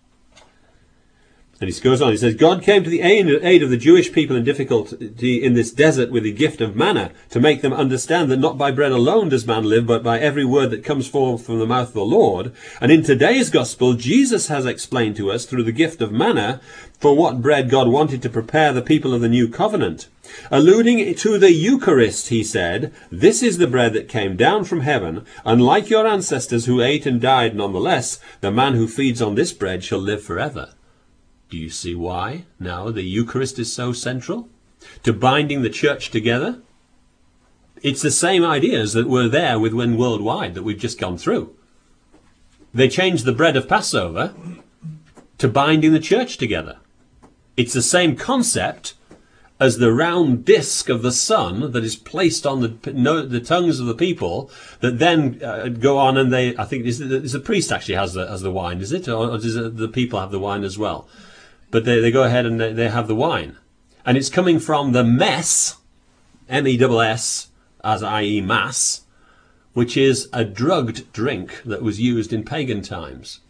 And he goes on, he says, God came to the aid of the Jewish people in difficulty in this desert with the gift of manna, to make them understand that not by bread alone does man live, but by every word that comes forth from the mouth of the Lord. And in today's gospel, Jesus has explained to us through the gift of manna for what bread God wanted to prepare the people of the new covenant. Alluding to the Eucharist, he said, this is the bread that came down from heaven, and like your ancestors who ate and died nonetheless, the man who feeds on this bread shall live forever. Do you see why now the Eucharist is so central to binding the church together? It's the same ideas that were there with Win Worldwide that we've just gone through. They changed the bread of Passover to binding the church together. It's the same concept as the round disc of the sun that is placed on the no, the tongues of the people that then uh, go on and they, I think is the, is the priest actually has the, has the wine, is it? Or, or does it, the people have the wine as well? But they, they go ahead and they, they have the wine. And it's coming from the mess, M E S S, as that is mass, which is a drugged drink that was used in pagan times.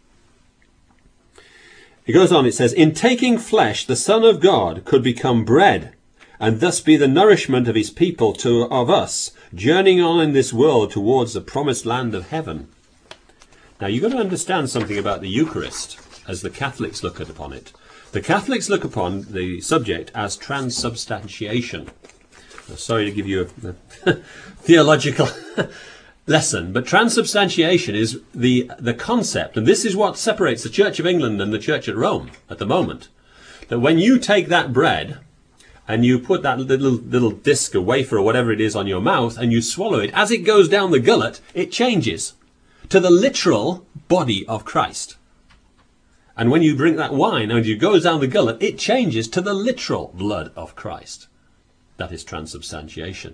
It goes on, it says, in taking flesh, the Son of God could become bread, and thus be the nourishment of his people to of us, journeying on in this world towards the promised land of heaven. Now you've got to understand something about the Eucharist as the Catholics look at upon it. The Catholics look upon the subject as transubstantiation. I'm sorry to give you a, a theological lesson, but transubstantiation is the, the concept, and this is what separates the Church of England and the Church at Rome at the moment. That when you take that bread and you put that little, little disc, a wafer or whatever it is on your mouth, and you swallow it, as it goes down the gullet, it changes to the literal body of Christ. And when you drink that wine and it goes down the gullet, it changes to the literal blood of Christ. That is transubstantiation.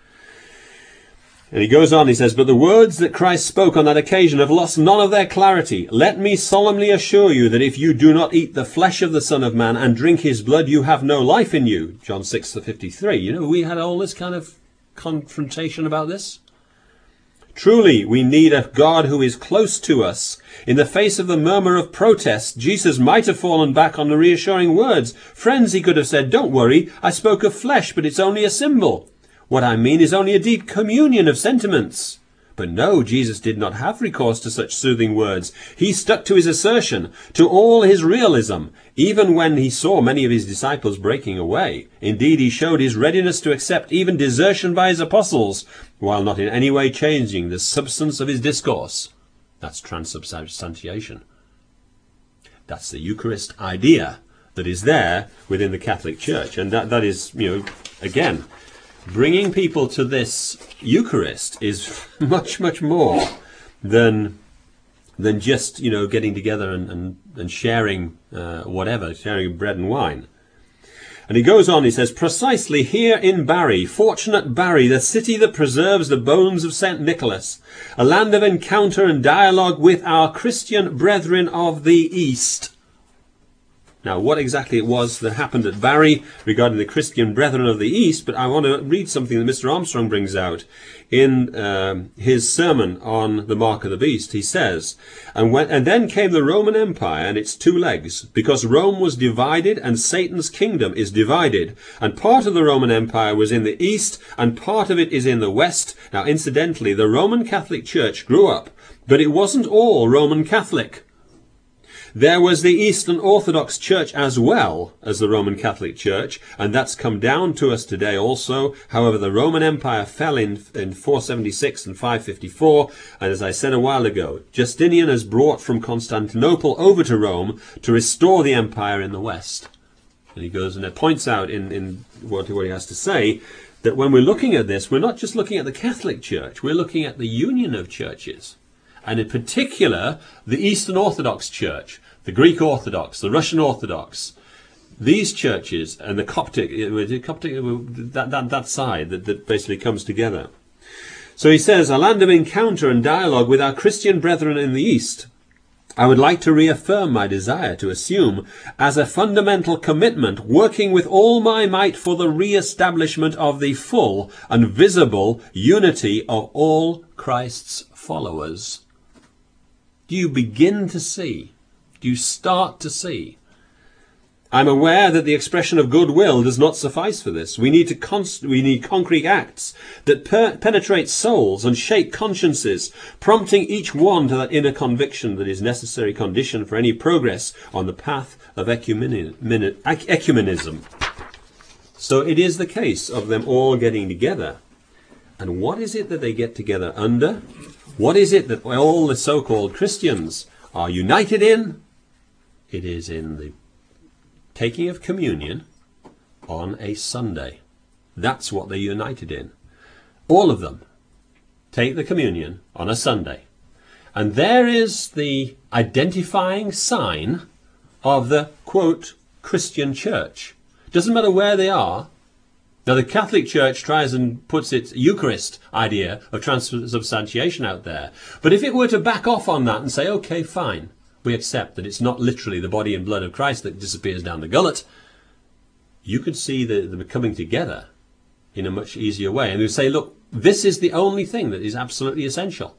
And he goes on, he says, but the words that Christ spoke on that occasion have lost none of their clarity. Let me solemnly assure you that if you do not eat the flesh of the Son of Man and drink his blood, you have no life in you. John six fifty-three. You know, we had all this kind of confrontation about this. Truly, we need a God who is close to us. In the face of the murmur of protest, Jesus might have fallen back on the reassuring words. Friends, he could have said, don't worry, I spoke of flesh, but it's only a symbol. What I mean is only a deep communion of sentiments. But no, Jesus did not have recourse to such soothing words. He stuck to his assertion, to all his realism, even when he saw many of his disciples breaking away. Indeed, he showed his readiness to accept even desertion by his apostles, while not in any way changing the substance of his discourse. That's transubstantiation. That's the Eucharist idea that is there within the Catholic Church. And that, that is, you know, again, bringing people to this Eucharist is much, much more than than just, you know, getting together and, and, and sharing uh, whatever, sharing bread and wine. And he goes on, he says, precisely here in Barry, fortunate Barry, the city that preserves the bones of Saint Nicholas, a land of encounter and dialogue with our Christian brethren of the East. Now, what exactly it was that happened at Barry regarding the Christian Brethren of the East, but I want to read something that Mister Armstrong brings out in um, his sermon on the Mark of the Beast. He says, and, when, and then came the Roman Empire and its two legs, because Rome was divided and Satan's kingdom is divided, and part of the Roman Empire was in the east and part of it is in the west. Now, incidentally, the Roman Catholic Church grew up, but it wasn't all Roman Catholic. There was the Eastern Orthodox Church as well as the Roman Catholic Church, and that's come down to us today also. However, the Roman Empire fell in, in four seventy-six and five fifty-four, and as I said a while ago, Justinian has brought from Constantinople over to Rome to restore the empire in the West. And he goes and it points out in, in what, what he has to say, that when we're looking at this, we're not just looking at the Catholic Church, we're looking at the union of churches. And in particular, the Eastern Orthodox Church, the Greek Orthodox, the Russian Orthodox, these churches and the Coptic, Coptic that, that, that side that, that basically comes together. So he says, a land of encounter and dialogue with our Christian brethren in the East, I would like to reaffirm my desire to assume as a fundamental commitment working with all my might for the re-establishment of the full and visible unity of all Christ's followers. Do you begin to see? Do you start to see? I'm aware that the expression of goodwill does not suffice for this. We need to const- we need concrete acts that per- penetrate souls and shake consciences, prompting each one to that inner conviction that is necessary condition for any progress on the path of ecumeni- ecumenism. So it is the case of them all getting together. And what is it that they get together under? What is it that all the so-called Christians are united in? It is in the taking of communion on a Sunday. That's what they're united in. All of them take the communion on a Sunday. And there is the identifying sign of the, quote, Christian church. Doesn't matter where they are. Now, the Catholic Church tries and puts its Eucharist idea of transubstantiation out there. But if it were to back off on that and say, OK, fine, we accept that it's not literally the body and blood of Christ that disappears down the gullet, you could see the, the coming together in a much easier way. And you say, look, this is the only thing that is absolutely essential.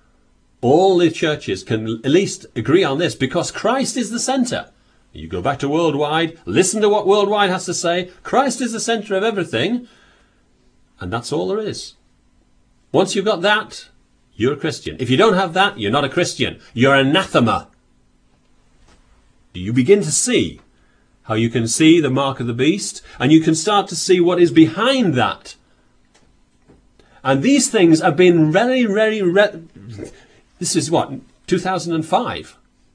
All the churches can at least agree on this because Christ is the centre. You go back to Worldwide, listen to what Worldwide has to say. Christ is the centre of everything. And that's all there is. Once you've got that, you're a Christian. If you don't have that, you're not a Christian. You're anathema. Do you begin to see how you can see the mark of the beast? And you can start to see what is behind that. And these things have been very, very... Re- this is what? two thousand five.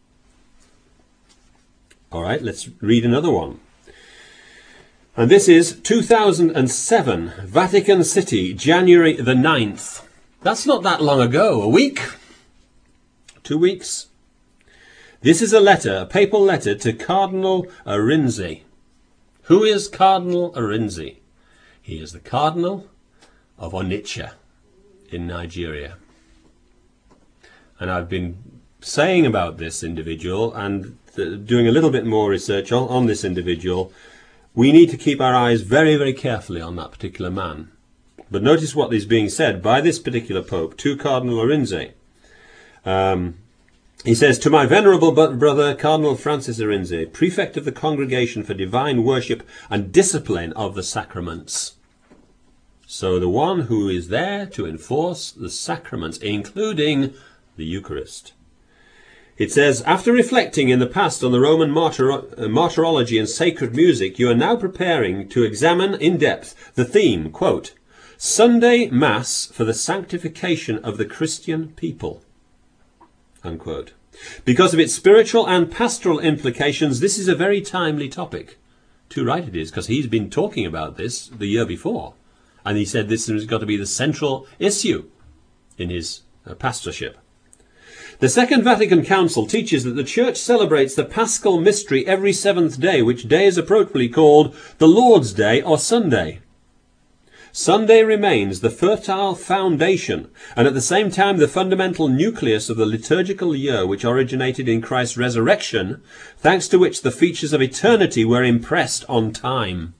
All right, let's read another one. And this is two thousand seven, Vatican City, January the ninth. That's not that long ago, a week? Two weeks? This is a letter, a papal letter to Cardinal Arinze. Who is Cardinal Arinze? He is the Cardinal of Onitsha in Nigeria. And I've been saying about this individual and doing a little bit more research on, on this individual. We need to keep our eyes very, very carefully on that particular man. But notice what is being said by this particular Pope to Cardinal Arinze. Um, he says, to my venerable brother, Cardinal Francis Arinze, prefect of the Congregation for Divine Worship and Discipline of the Sacraments. So the one who is there to enforce the sacraments, including the Eucharist. It says, after reflecting in the past on the Roman martyr- uh, martyrology and sacred music, you are now preparing to examine in depth the theme, quote, Sunday Mass for the sanctification of the Christian people, unquote. Because of its spiritual and pastoral implications, this is a very timely topic. Too right it is, because he's been talking about this the year before. And he said this has got to be the central issue in his uh, pastorship. The Second Vatican Council teaches that the Church celebrates the Paschal Mystery every seventh day, which day is appropriately called the Lord's Day or Sunday. Sunday remains the fertile foundation and at the same time the fundamental nucleus of the liturgical year which originated in Christ's resurrection, thanks to which the features of eternity were impressed on time.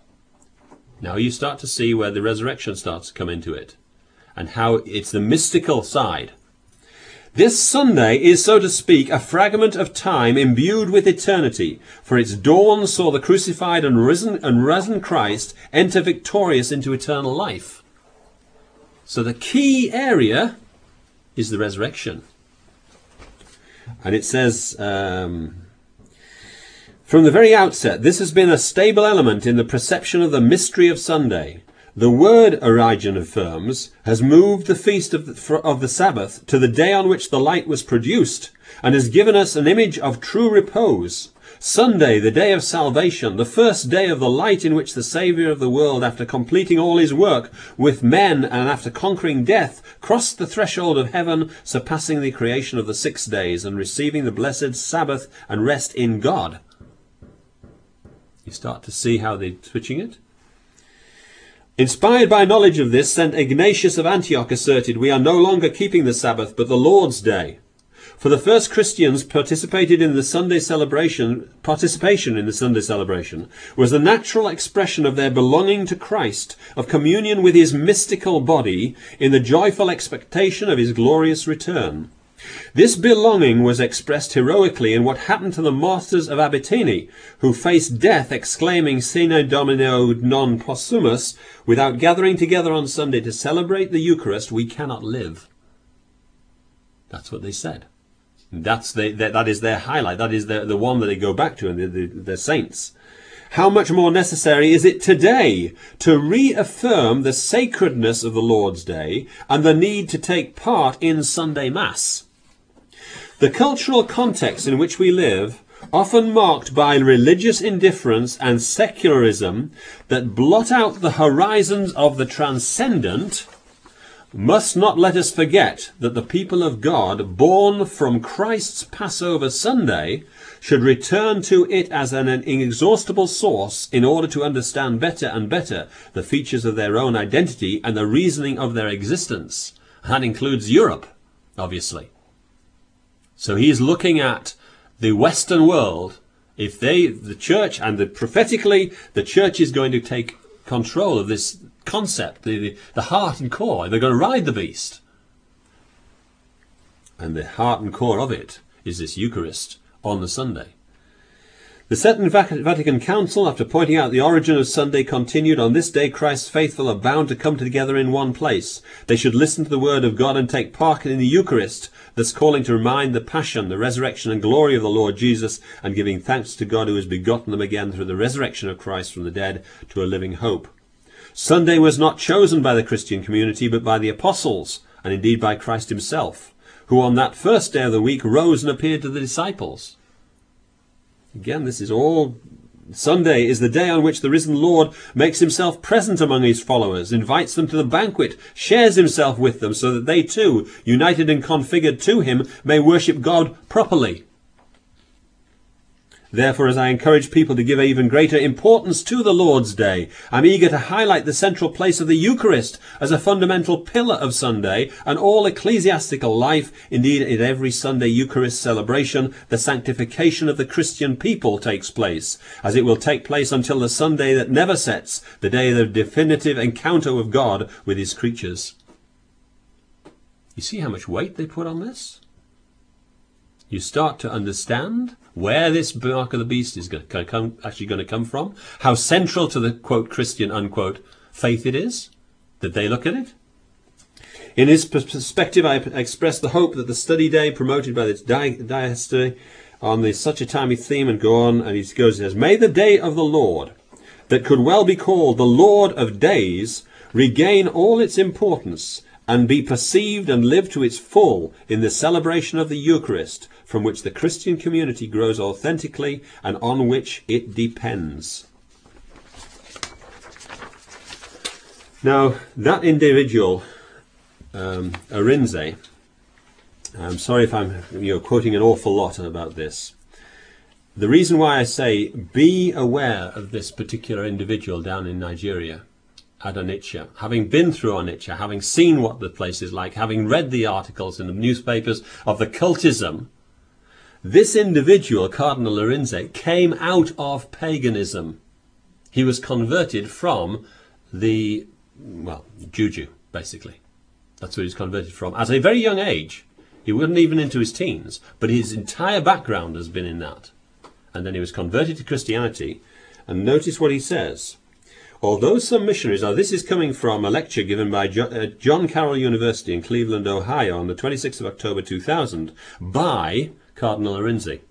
Now you start to see where the resurrection starts to come into it and how it's the mystical side. This Sunday is, so to speak, a fragment of time imbued with eternity, for its dawn saw the crucified and risen, and risen Christ enter victorious into eternal life. So the key area is the resurrection. And it says, um, from the very outset, this has been a stable element in the perception of the mystery of Sunday. The word, Origen affirms, has moved the feast of the, of the Sabbath to the day on which the light was produced, and has given us an image of true repose. Sunday, the day of salvation, the first day of the light in which the Saviour of the world, after completing all his work with men and after conquering death, crossed the threshold of heaven, surpassing the creation of the six days, and receiving the blessed Sabbath and rest in God. You start to see how they're switching it. Inspired by knowledge of this, Saint Ignatius of Antioch asserted, we are no longer keeping the Sabbath, but the Lord's day. For the first Christians participated in the Sunday celebration, participation in the Sunday celebration was the natural expression of their belonging to Christ, of communion with his mystical body, in the joyful expectation of his glorious return. This belonging was expressed heroically in what happened to the martyrs of Abitini, who faced death exclaiming Sine Domino non possumus, without gathering together on Sunday to celebrate the Eucharist, we cannot live. That's what they said. That's the, that, that is their highlight. That is the, the one that they go back to, and the, the, the saints. How much more necessary is it today to reaffirm the sacredness of the Lord's Day and the need to take part in Sunday Mass? The cultural context in which we live, often marked by religious indifference and secularism that blot out the horizons of the transcendent, must not let us forget that the people of God, born from Christ's Passover Sunday, should return to it as an inexhaustible source in order to understand better and better the features of their own identity and the reasoning of their existence. That includes Europe, obviously. So he's looking at the Western world. If they, the church, and the, prophetically, the church is going to take control of this concept, the, the, the heart and core. They're going to ride the beast. And the heart and core of it is this Eucharist on the Sunday. The Second Vatican Council, after pointing out the origin of Sunday, continued, on this day Christ's faithful are bound to come together in one place. They should listen to the word of God and take part in the Eucharist, thus calling to remind the passion, the resurrection and glory of the Lord Jesus, and giving thanks to God who has begotten them again through the resurrection of Christ from the dead to a living hope. Sunday was not chosen by the Christian community, but by the apostles, and indeed by Christ himself, who on that first day of the week rose and appeared to the disciples. Again, this is all... Sunday is the day on which the risen Lord makes himself present among his followers, invites them to the banquet, shares himself with them, so that they too, united and configured to him, may worship God properly. Therefore, as I encourage people to give even greater importance to the Lord's Day, I'm eager to highlight the central place of the Eucharist as a fundamental pillar of Sunday and all ecclesiastical life. Indeed, in every Sunday Eucharist celebration, the sanctification of the Christian people takes place, as it will take place until the Sunday that never sets, the day of the definitive encounter of God with his creatures. You see how much weight they put on this? You start to understand where this mark of the beast is going to come, actually going to come from, how central to the, quote, Christian, unquote, faith it is, that they look at it. In his perspective, I express the hope that the study day promoted by this diastery on the such a timely theme, and go on, and he goes and says, may the day of the Lord, that could well be called the Lord of days, regain all its importance and be perceived and live to its full in the celebration of the Eucharist, from which the Christian community grows authentically and on which it depends. Now, that individual, um, Arinze, I'm sorry if I'm you know, quoting an awful lot about this. The reason why I say be aware of this particular individual down in Nigeria at Onitsha, having been through Onitsha, having seen what the place is like, having read the articles in the newspapers of the cultism, this individual, Cardinal Arinze, came out of paganism. He was converted from the, well, Juju, basically. That's what he was converted from. At a very young age. He wasn't even into his teens, but his entire background has been in that. And then he was converted to Christianity. And notice what he says. Although some missionaries, now this is coming from a lecture given by John Carroll University in Cleveland, Ohio on the twenty-sixth of October two thousand by Cardinal Arinze.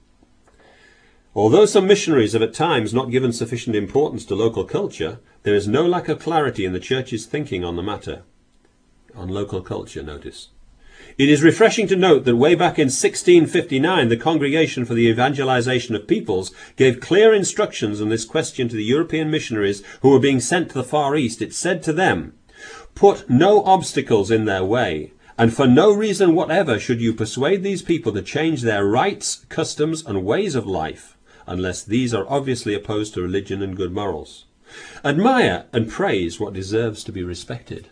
Although some missionaries have at times not given sufficient importance to local culture, there is no lack of clarity in the Church's thinking on the matter. On local culture, notice. It is refreshing to note that way back in sixteen fifty-nine, the Congregation for the Evangelization of Peoples gave clear instructions on this question to the European missionaries who were being sent to the Far East. It said to them, "Put no obstacles in their way, and for no reason whatever should you persuade these people to change their rites, customs, and ways of life, unless these are obviously opposed to religion and good morals. Admire and praise what deserves to be respected."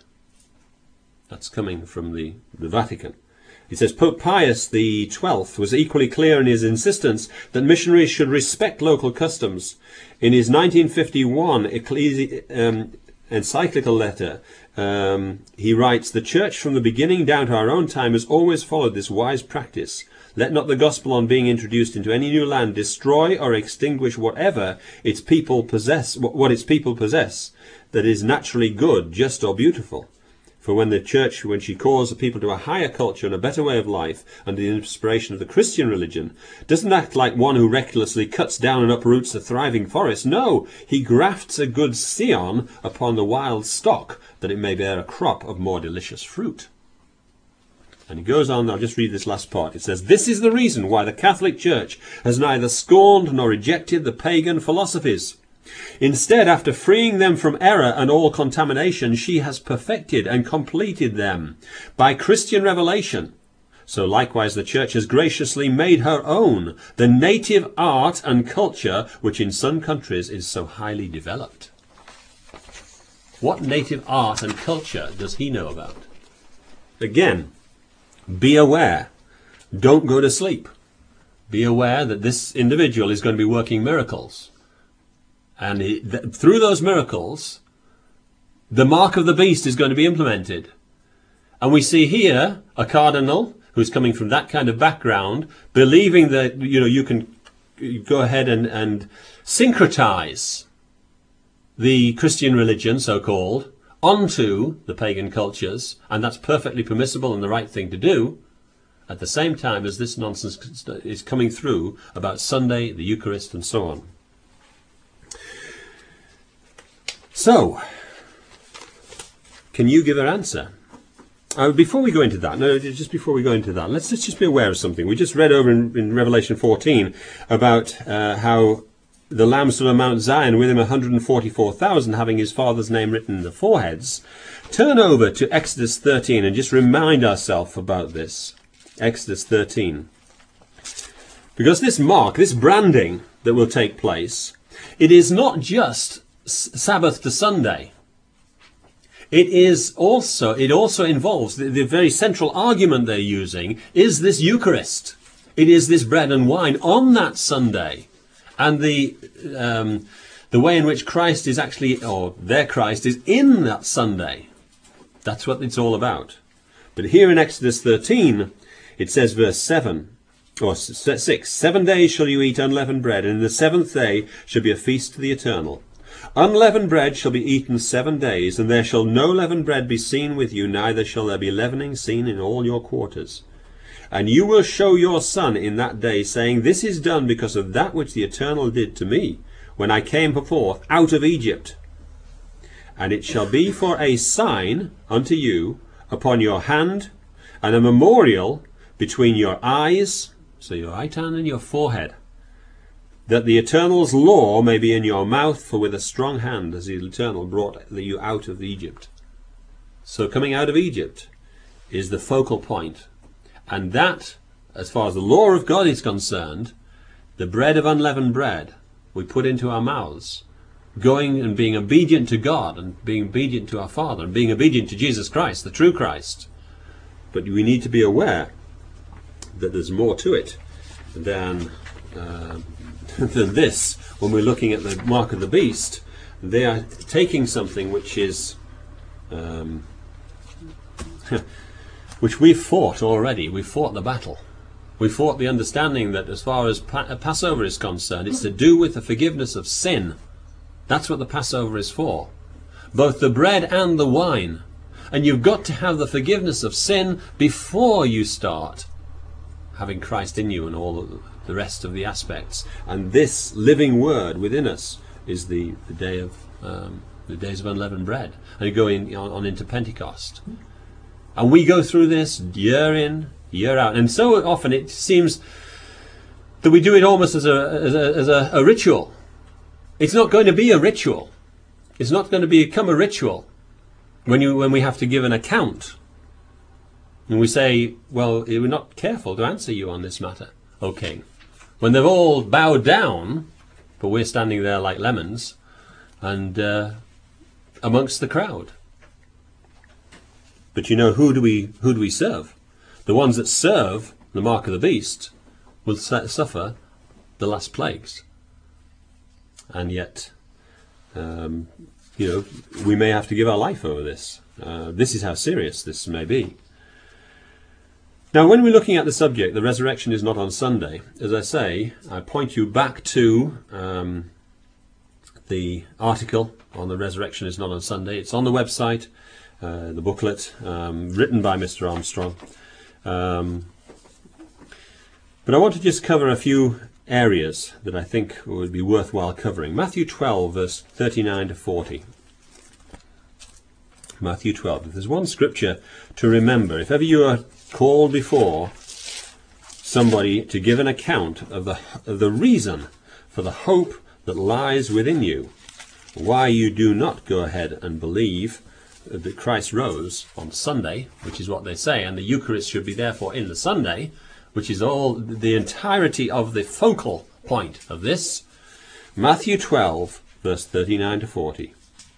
That's coming from the, the Vatican. It says Pope Pius the twelfth was equally clear in his insistence that missionaries should respect local customs. In his nineteen fifty-one ecclesi um, encyclical letter, um, he writes, "The Church from the beginning down to our own time has always followed this wise practice. Let not the gospel on being introduced into any new land destroy or extinguish whatever its people possess, what its people possess that is naturally good, just or beautiful. For when the Church, when she calls the people to a higher culture and a better way of life under the inspiration of the Christian religion, doesn't act like one who recklessly cuts down and uproots a thriving forest. No, he grafts a good scion upon the wild stock, that it may bear a crop of more delicious fruit." And he goes on, I'll just read this last part. It says, "This is the reason why the Catholic Church has neither scorned nor rejected the pagan philosophies. Instead, after freeing them from error and all contamination, she has perfected and completed them by Christian revelation. So likewise the Church has graciously made her own the native art and culture which in some countries is so highly developed." What native art and culture does he know about? Again, be aware. Don't go to sleep. Be aware that this individual is going to be working miracles. And he, th through those miracles, the mark of the beast is going to be implemented. And we see here a cardinal who's coming from that kind of background, believing that, you know, you can go ahead and, and syncretize the Christian religion, so-called, onto the pagan cultures, and that's perfectly permissible and the right thing to do, at the same time as this nonsense is coming through about Sunday, the Eucharist, and so on. So, can you give an answer? Uh, before we go into that, no, just before we go into that, let's, let's just be aware of something. We just read over in, in Revelation fourteen about uh, how the Lamb stood on Mount Zion with him one hundred forty-four thousand, having his Father's name written in the foreheads. Turn over to Exodus thirteen and just remind ourselves about this. Exodus thirteen. Because this mark, this branding that will take place, it is not just Sabbath to Sunday. It is also, it also involves, the, the very central argument they're using is this Eucharist. It is this bread and wine on that Sunday. And the, um, the way in which Christ is actually, or their Christ is in that Sunday. That's what it's all about. But here in Exodus thirteen, it says verse seven, or six, "Seven days shall you eat unleavened bread, and in the seventh day shall be a feast to the Eternal. Unleavened bread shall be eaten seven days, and there shall no leavened bread be seen with you, neither shall there be leavening seen in all your quarters. And you will show your son in that day, saying, This is done because of that which the Eternal did to me, when I came forth out of Egypt. And it shall be for a sign unto you upon your hand, and a memorial between your eyes," so your right hand and your forehead, "that the Eternal's law may be in your mouth, for with a strong hand has the Eternal brought you out of Egypt." So coming out of Egypt is the focal point. And that, as far as the law of God is concerned, the bread of unleavened bread we put into our mouths going and being obedient to God and being obedient to our Father and being obedient to Jesus Christ, the true Christ. But we need to be aware that there's more to it than, uh, than this. When we're looking at the mark of the beast, they are taking something which is um, which we've fought already. We've fought the battle. We fought the understanding that as far as pa Passover is concerned, it's to do with the forgiveness of sin. That's what the Passover is for. Both the bread and the wine. And you've got to have the forgiveness of sin before you start having Christ in you and all of the rest of the aspects. And this living word within us is the, the day of um, the days of unleavened bread. And you go in, on, on into Pentecost. And we go through this year in, year out. And so often it seems that we do it almost as a, as a, as a, a ritual. It's not going to be a ritual. It's not going to become a ritual when you when we have to give an account. And we say, well, we're not careful to answer you on this matter, O King. When they've all bowed down, but we're standing there like lemons and uh, amongst the crowd. But you know, who do we who do we serve? The ones that serve the mark of the beast will suffer the last plagues. And yet, um, you know, we may have to give our life over this. Uh, this is how serious this may be. Now, when we're looking at the subject, the resurrection is not on Sunday. As I say, I point you back to um, the article on the resurrection is not on Sunday. It's on the website, uh, the booklet, um, written by Mister Armstrong. Um, but I want to just cover a few areas that I think would be worthwhile covering. Matthew twelve, verse thirty-nine to forty. Matthew twelve. If there's one scripture to remember, if ever you are called before somebody to give an account of the, of the reason for the hope that lies within you, why you do not go ahead and believe that Christ rose on Sunday, which is what they say, and the Eucharist should be therefore in the Sunday, which is all the entirety of the focal point of this. Matthew twelve, verse thirty-nine to forty.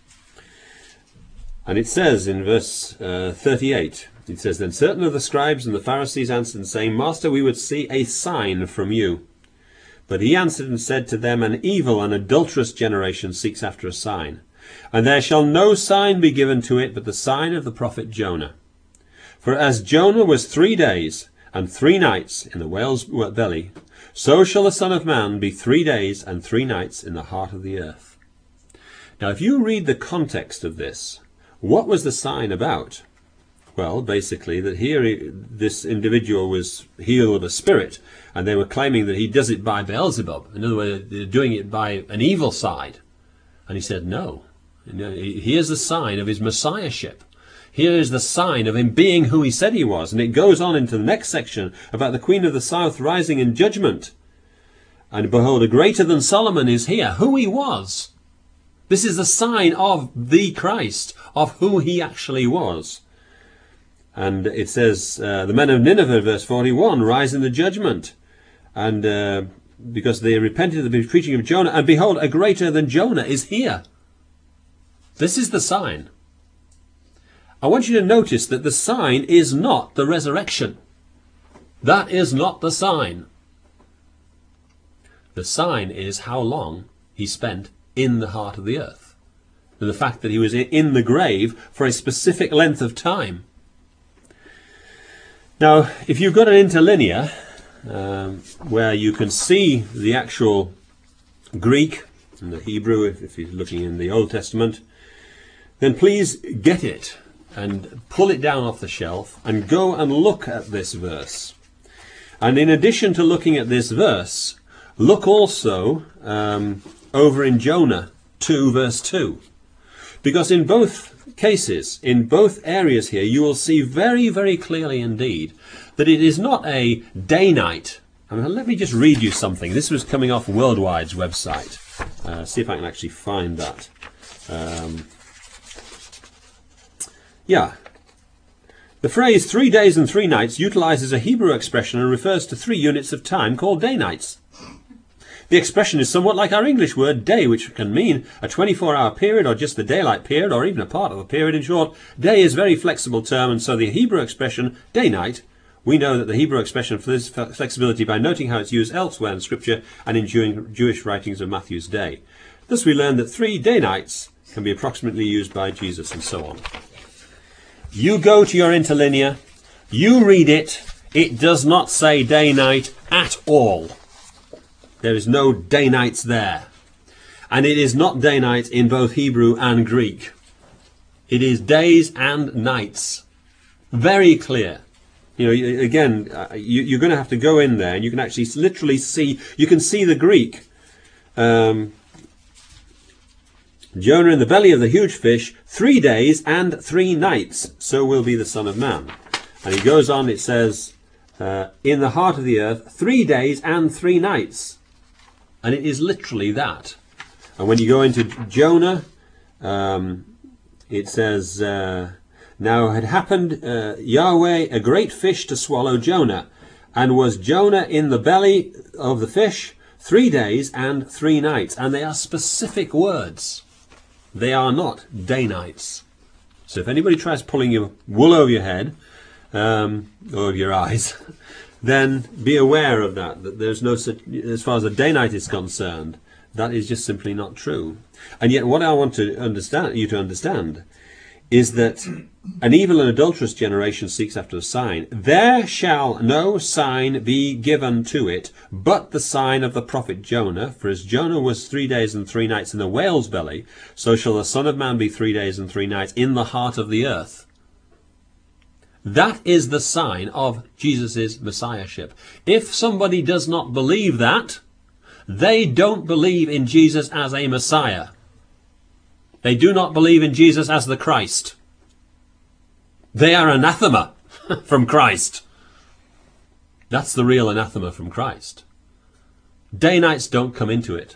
And it says in verse uh, thirty-eight, it says, Then certain of the scribes and the Pharisees answered, saying, Master, we would see a sign from you. But he answered and said to them, An evil and adulterous generation seeks after a sign, and there shall no sign be given to it but the sign of the prophet Jonah. For as Jonah was three days and three nights in the whale's belly, so shall the Son of Man be three days and three nights in the heart of the earth. Now, if you read the context of this, what was the sign about? Well, basically, that here he, this individual was healed of a spirit, and they were claiming that he does it by Beelzebub. In other words, they're doing it by an evil side. And he said, no. Here's the sign of his messiahship. Here is the sign of him being who he said he was. And it goes on into the next section about the Queen of the South rising in judgment. And behold, a greater than Solomon is here. Who he was. This is the sign of the Christ, of who he actually was. And it says, uh, the men of Nineveh, verse forty-one, rise in the judgment. And uh, because they repented of the preaching of Jonah. And behold, a greater than Jonah is here. This is the sign. I want you to notice that the sign is not the resurrection. That is not the sign. The sign is how long he spent in the heart of the earth. And the fact that he was in the grave for a specific length of time. Now, if you've got an interlinear, um, where you can see the actual Greek and the Hebrew, if, if you're looking in the Old Testament, then please get it and pull it down off the shelf and go and look at this verse. And in addition to looking at this verse, look also um, over in Jonah two, verse two. Because in both cases, in both areas here, you will see very, very clearly indeed that it is not a day-night. I mean, let me just read you something. This was coming off Worldwide's website. Uh, see if I can actually find that. Um, yeah. The phrase three days and three nights utilizes a Hebrew expression and refers to three units of time called day-nights. The expression is somewhat like our English word day, which can mean a twenty-four hour period or just the daylight period or even a part of a period. In short, day is a very flexible term, and so the Hebrew expression day-night, we know that the Hebrew expression for this flexibility by noting how it's used elsewhere in Scripture and in Jewish writings of Matthew's day. Thus we learn that three day-nights can be approximately used by Jesus, and so on. You go to your interlinear, you read it, it does not say day-night at all. There is no day-nights there. And it is not day-night in both Hebrew and Greek. It is days and nights. Very clear. You know, again, you, you're going to have to go in there and you can actually literally see, you can see the Greek. Um, Jonah in the belly of the huge fish, three days and three nights, so will be the Son of Man. And he goes on, it says, uh, in the heart of the earth, three days and three nights. And it is literally that. And when you go into Jonah, um, it says, uh, now had happened uh, Yahweh a great fish to swallow Jonah. And was Jonah in the belly of the fish three days and three nights. And they are specific words. They are not day-nights. So if anybody tries pulling your wool over your head, um, or over your eyes, then be aware of that, that there's no such, as far as a day-night is concerned, that is just simply not true. And yet what I want to understand, you to understand is that an evil and adulterous generation seeks after a sign. There shall no sign be given to it, but the sign of the prophet Jonah. For as Jonah was three days and three nights in the whale's belly, so shall the Son of Man be three days and three nights in the heart of the earth. That is the sign of Jesus' messiahship. If somebody does not believe that, they don't believe in Jesus as a Messiah. They do not believe in Jesus as the Christ. They are anathema from Christ. That's the real anathema from Christ. Day-nights don't come into it.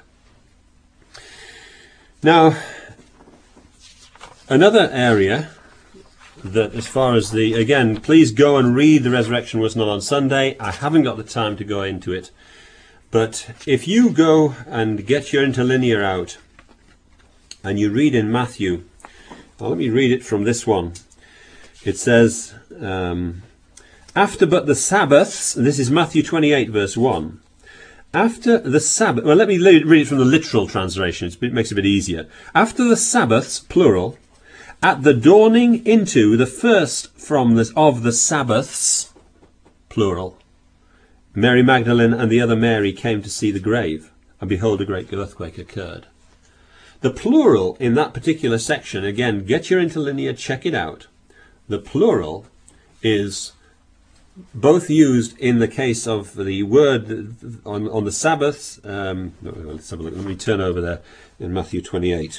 Now, another area that, as far as the, again, please go and read The Resurrection Was Not on Sunday. I haven't got the time to go into it. But if you go and get your interlinear out and you read in Matthew, well, let me read it from this one. It says, um, after but the Sabbaths, and this is Matthew twenty-eight verse one. After the Sabbath, well, let me read it from the literal translation. It makes it a bit easier. After the Sabbaths, plural, at the dawning into the first from the, of the Sabbaths, plural, Mary Magdalene and the other Mary came to see the grave, and behold, a great earthquake occurred. The plural in that particular section, again, get your interlinear, check it out. The plural is both used in the case of the word on, on the Sabbaths. Um, let's have a look. Let me turn over there in Matthew twenty-eight.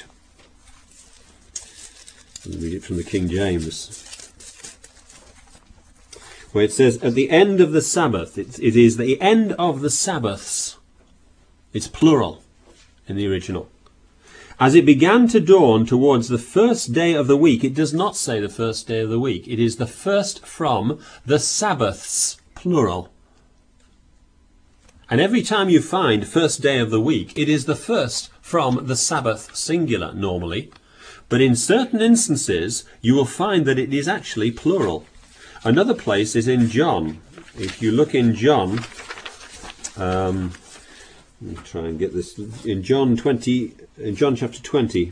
Let me read it from the King James, where it says, at the end of the Sabbath, it, it is the end of the Sabbaths. It's plural in the original. As it began to dawn towards the first day of the week, it does not say the first day of the week. It is the first from the Sabbaths, plural. And every time you find first day of the week, it is the first from the Sabbath, singular, normally. But in certain instances, you will find that it is actually plural. Another place is in John. If you look in John, um, let me try and get this, in John twenty, in John chapter twenty,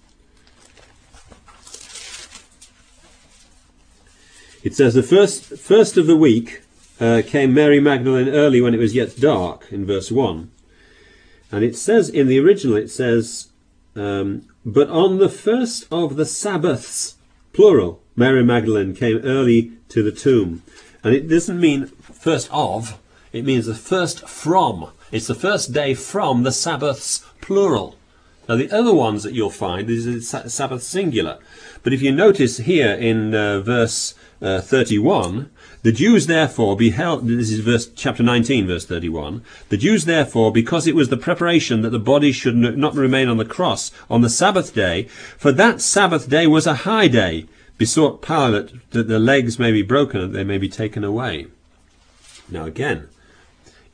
it says, the first first of the week uh, came Mary Magdalene early when it was yet dark, in verse one. And it says in the original, it says, um, but on the first of the Sabbaths, plural, Mary Magdalene came early to the tomb. And it doesn't mean first of, it means the first from. It's the first day from the Sabbaths, plural. Now the other ones that you'll find is Sabbath singular. But if you notice here in uh, verse uh, thirty-one, the Jews therefore beheld, this is verse chapter nineteen, verse thirty-one, the Jews therefore, because it was the preparation that the body should not remain on the cross on the Sabbath day, for that Sabbath day was a high day, besought Pilate that the legs may be broken and they may be taken away. Now again,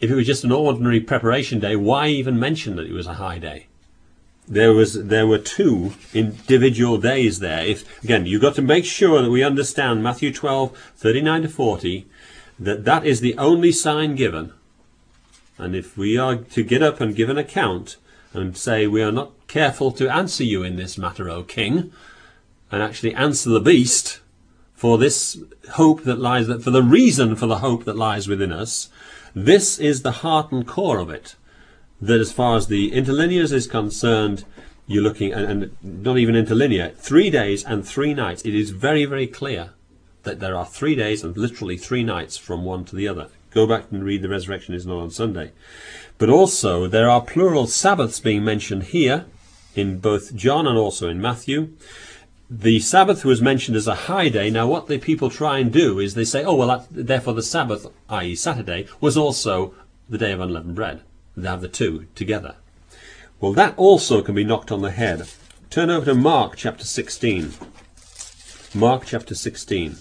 If it was just an ordinary preparation day, why even mention that it was a high day? There was, there were two individual days there. If, again, you've got to make sure that we understand Matthew twelve, thirty-nine to forty, that that is the only sign given. And if we are to get up and give an account and say, we are not careful to answer you in this matter, O king, and actually answer the beast for this hope that lies, that for the reason for the hope that lies within us, this is the heart and core of it. That as far as the interlinears is concerned, you're looking, and, and not even interlinear, three days and three nights. It is very, very clear that there are three days and literally three nights from one to the other. Go back and read the resurrection is not on Sunday. But also there are plural Sabbaths being mentioned here in both John and also in Matthew. The Sabbath was mentioned as a high day. Now what the people try and do is they say, oh, well, that, therefore the Sabbath, that is. Saturday, was also the day of unleavened bread. They have the two together. Well, that also can be knocked on the head. Turn over to Mark chapter sixteen. Mark chapter sixteen.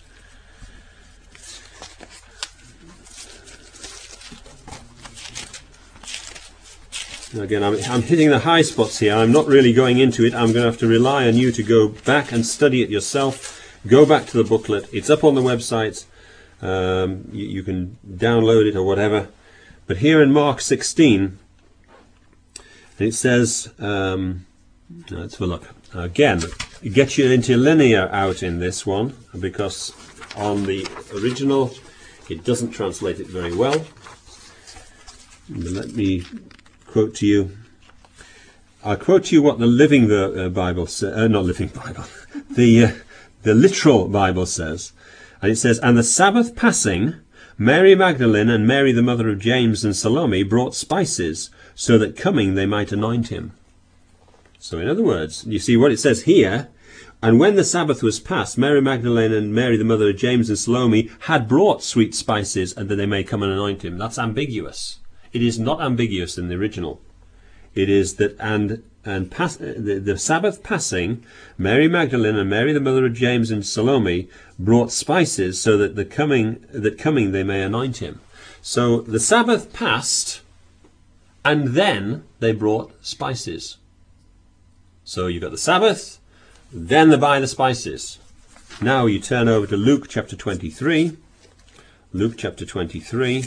Again, I'm, I'm hitting the high spots here. I'm not really going into it. I'm going to have to rely on you to go back and study it yourself. Go back to the booklet. It's up on the website. Um, you, you can download it or whatever. But here in Mark sixteen, it says, um, let's have a look. Again, get your interlinear out in this one, because on the original it doesn't translate it very well. Let me quote to you. I'll quote to you what the Living uh, Bible says, uh, not Living Bible, the, uh, the literal Bible says. And it says, and the Sabbath passing, Mary Magdalene and Mary the mother of James and Salome brought spices, so that coming they might anoint him. So in other words, you see what it says here, and when the Sabbath was past, Mary Magdalene and Mary the mother of James and Salome had brought sweet spices, and that they may come and anoint him. That's ambiguous. It is not ambiguous in the original. It is that, and and pass, the, the Sabbath passing, Mary Magdalene and Mary the mother of James and Salome brought spices, so that the coming that coming they may anoint him. So the Sabbath passed, and then they brought spices. So you've got the Sabbath, then they buy the spices. Now you turn over to Luke chapter twenty-three. Luke chapter twenty-three.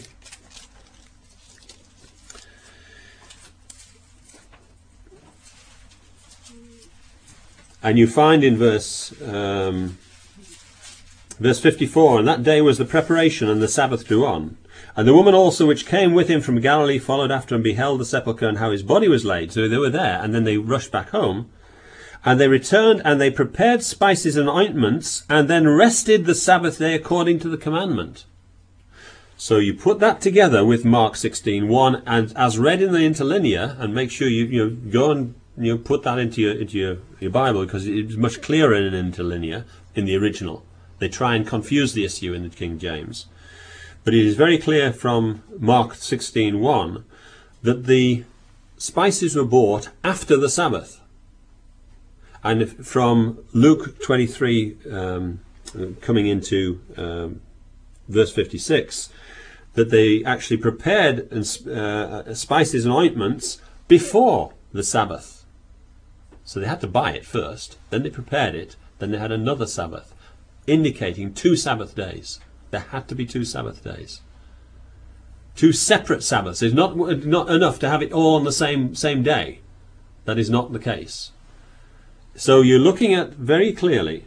And you find in verse um, verse fifty-four, and that day was the preparation, and the Sabbath drew on. And the woman also which came with him from Galilee followed after and beheld the sepulchre and how his body was laid. So they were there, and then they rushed back home. And they returned, and they prepared spices and ointments, and then rested the Sabbath day according to the commandment. So you put that together with Mark sixteen one, and as read in the interlinear, and make sure you, you know, go and you know, put that into your into your, your Bible, because it's much clearer in an interlinear in the original. They try and confuse the issue in the King James. But it is very clear from Mark sixteen one that the spices were bought after the Sabbath. And if, from Luke twenty-three, um, coming into um, verse fifty-six, that they actually prepared uh, spices and ointments before the Sabbath. So they had to buy it first, then they prepared it, then they had another Sabbath, indicating two Sabbath days. There had to be two Sabbath days. Two separate Sabbaths. It's not, not enough to have it all on the same, same day. That is not the case. So you're looking at very clearly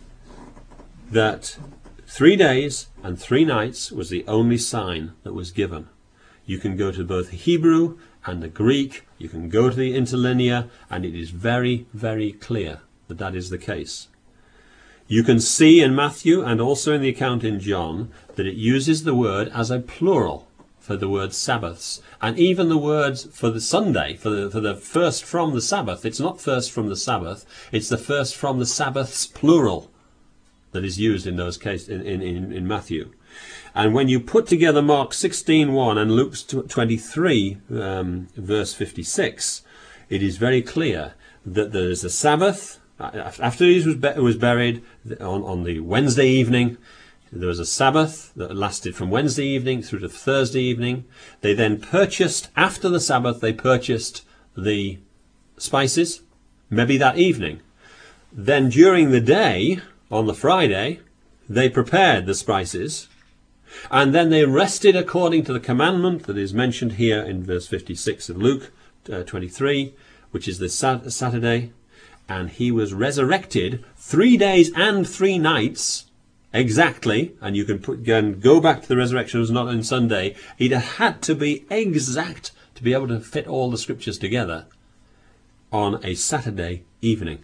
that three days and three nights was the only sign that was given. You can go to both the Hebrew and the Greek, you can go to the interlinear, and it is very, very clear that that is the case. You can see in Matthew and also in the account in John that it uses the word as a plural for the word Sabbaths, and even the words for the Sunday, for the, for the first from the Sabbath. It's not first from the Sabbath, it's the first from the Sabbaths plural that is used in those cases in, in, in, in Matthew. And when you put together Mark sixteen one and Luke twenty-three, um, verse fifty-six, it is very clear that there is a Sabbath. After Jesus was, was buried on, on the Wednesday evening, There was a Sabbath that lasted from Wednesday evening through to Thursday evening. They then purchased, after the Sabbath, they purchased the spices, maybe that evening. Then during the day, on the Friday, they prepared the spices, and then they rested according to the commandment that is mentioned here in verse fifty-six of Luke uh, twenty-three, which is the sat- Saturday, and he was resurrected three days and three nights exactly, and you can put, again, go back to the resurrection. It was not on Sunday. It had to be exact to be able to fit all the scriptures together on a Saturday evening.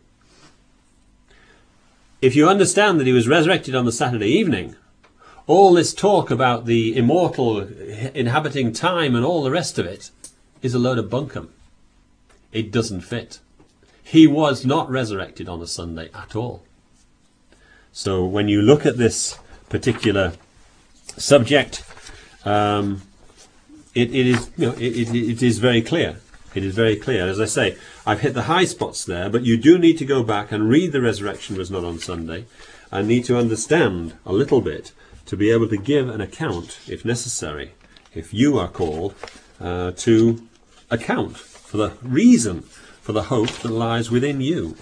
If you understand that he was resurrected on the Saturday evening, all this talk about the immortal inhabiting time and all the rest of it is a load of bunkum. It doesn't fit. He was not resurrected on a Sunday at all. So when you look at this particular subject, um, it, it is you know it, it, it is very clear. It is very clear. As I say, I've hit the high spots there, but you do need to go back and read the resurrection was not on Sunday, and need to understand a little bit to be able to give an account, if necessary, if you are called uh, to account for the reason for the hope that lies within you.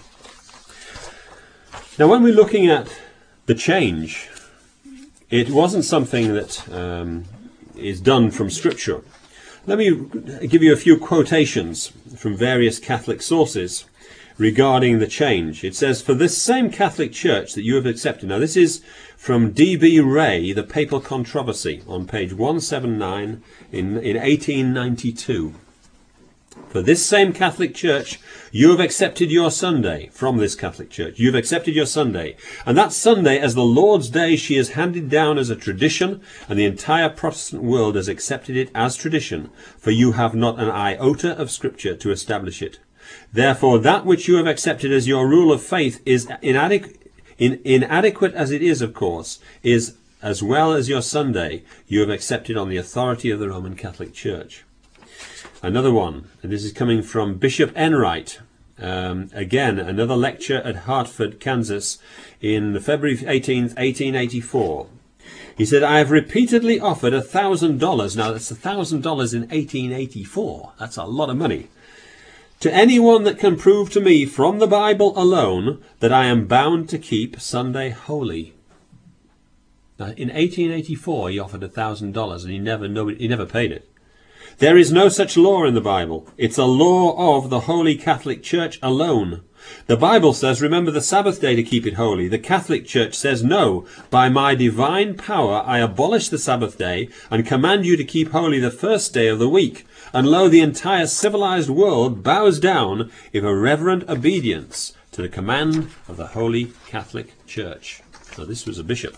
Now, when we're looking at the change, it wasn't something that um, is done from Scripture. Let me give you a few quotations from various Catholic sources regarding the change. It says, "For this same Catholic Church that you have accepted." Now, this is from D B Ray, The Papal Controversy, on page one seventy-nine in, in eighteen ninety-two. "For this same Catholic Church, you have accepted your Sunday," from this Catholic Church, "you have accepted your Sunday, and that Sunday as the Lord's Day she has handed down as a tradition, and the entire Protestant world has accepted it as tradition, for you have not an iota of Scripture to establish it. Therefore that which you have accepted as your rule of faith is inadequate, in, inadequate as it is, of course, is, as well as your Sunday, you have accepted on the authority of the Roman Catholic Church." Another one, and this is coming from Bishop Enright. Um, again, another lecture at Hartford, Kansas, in February eighteenth, eighteen eighty-four. He said, "I have repeatedly offered a thousand dollars." Now, that's a thousand dollars in eighteen eighty-four. That's a lot of money. "To anyone that can prove to me from the Bible alone that I am bound to keep Sunday holy." Now, in eighteen eighty-four, he offered a thousand dollars, and he never, nobody, he never paid it. "There is no such law in the Bible. It's a law of the Holy Catholic Church alone. The Bible says, remember the Sabbath day to keep it holy. The Catholic Church says, no, by my divine power I abolish the Sabbath day and command you to keep holy the first day of the week. And lo, the entire civilized world bows down in a reverent obedience to the command of the Holy Catholic Church." So this was a bishop.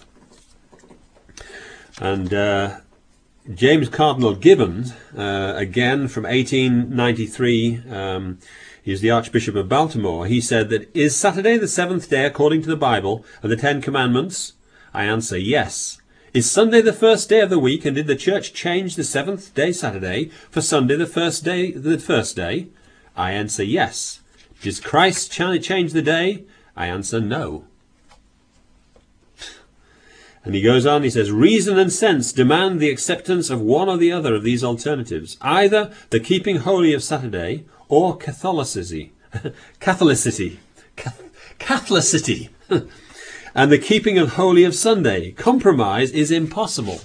And uh, James Cardinal Gibbon, uh, again from eighteen ninety-three, um, he's the Archbishop of Baltimore. He said that, "Is Saturday the seventh day according to the Bible and the Ten Commandments? I answer yes. Is Sunday the first day of the week, and did the Church change the seventh day Saturday for Sunday the first day? The first day? I answer yes. Does Christ change the day? I answer no." And he goes on, he says, "Reason and sense demand the acceptance of one or the other of these alternatives, either the keeping holy of Saturday or Catholicity, Catholicity, Catholicity, and the keeping of holy of Sunday. Compromise is impossible."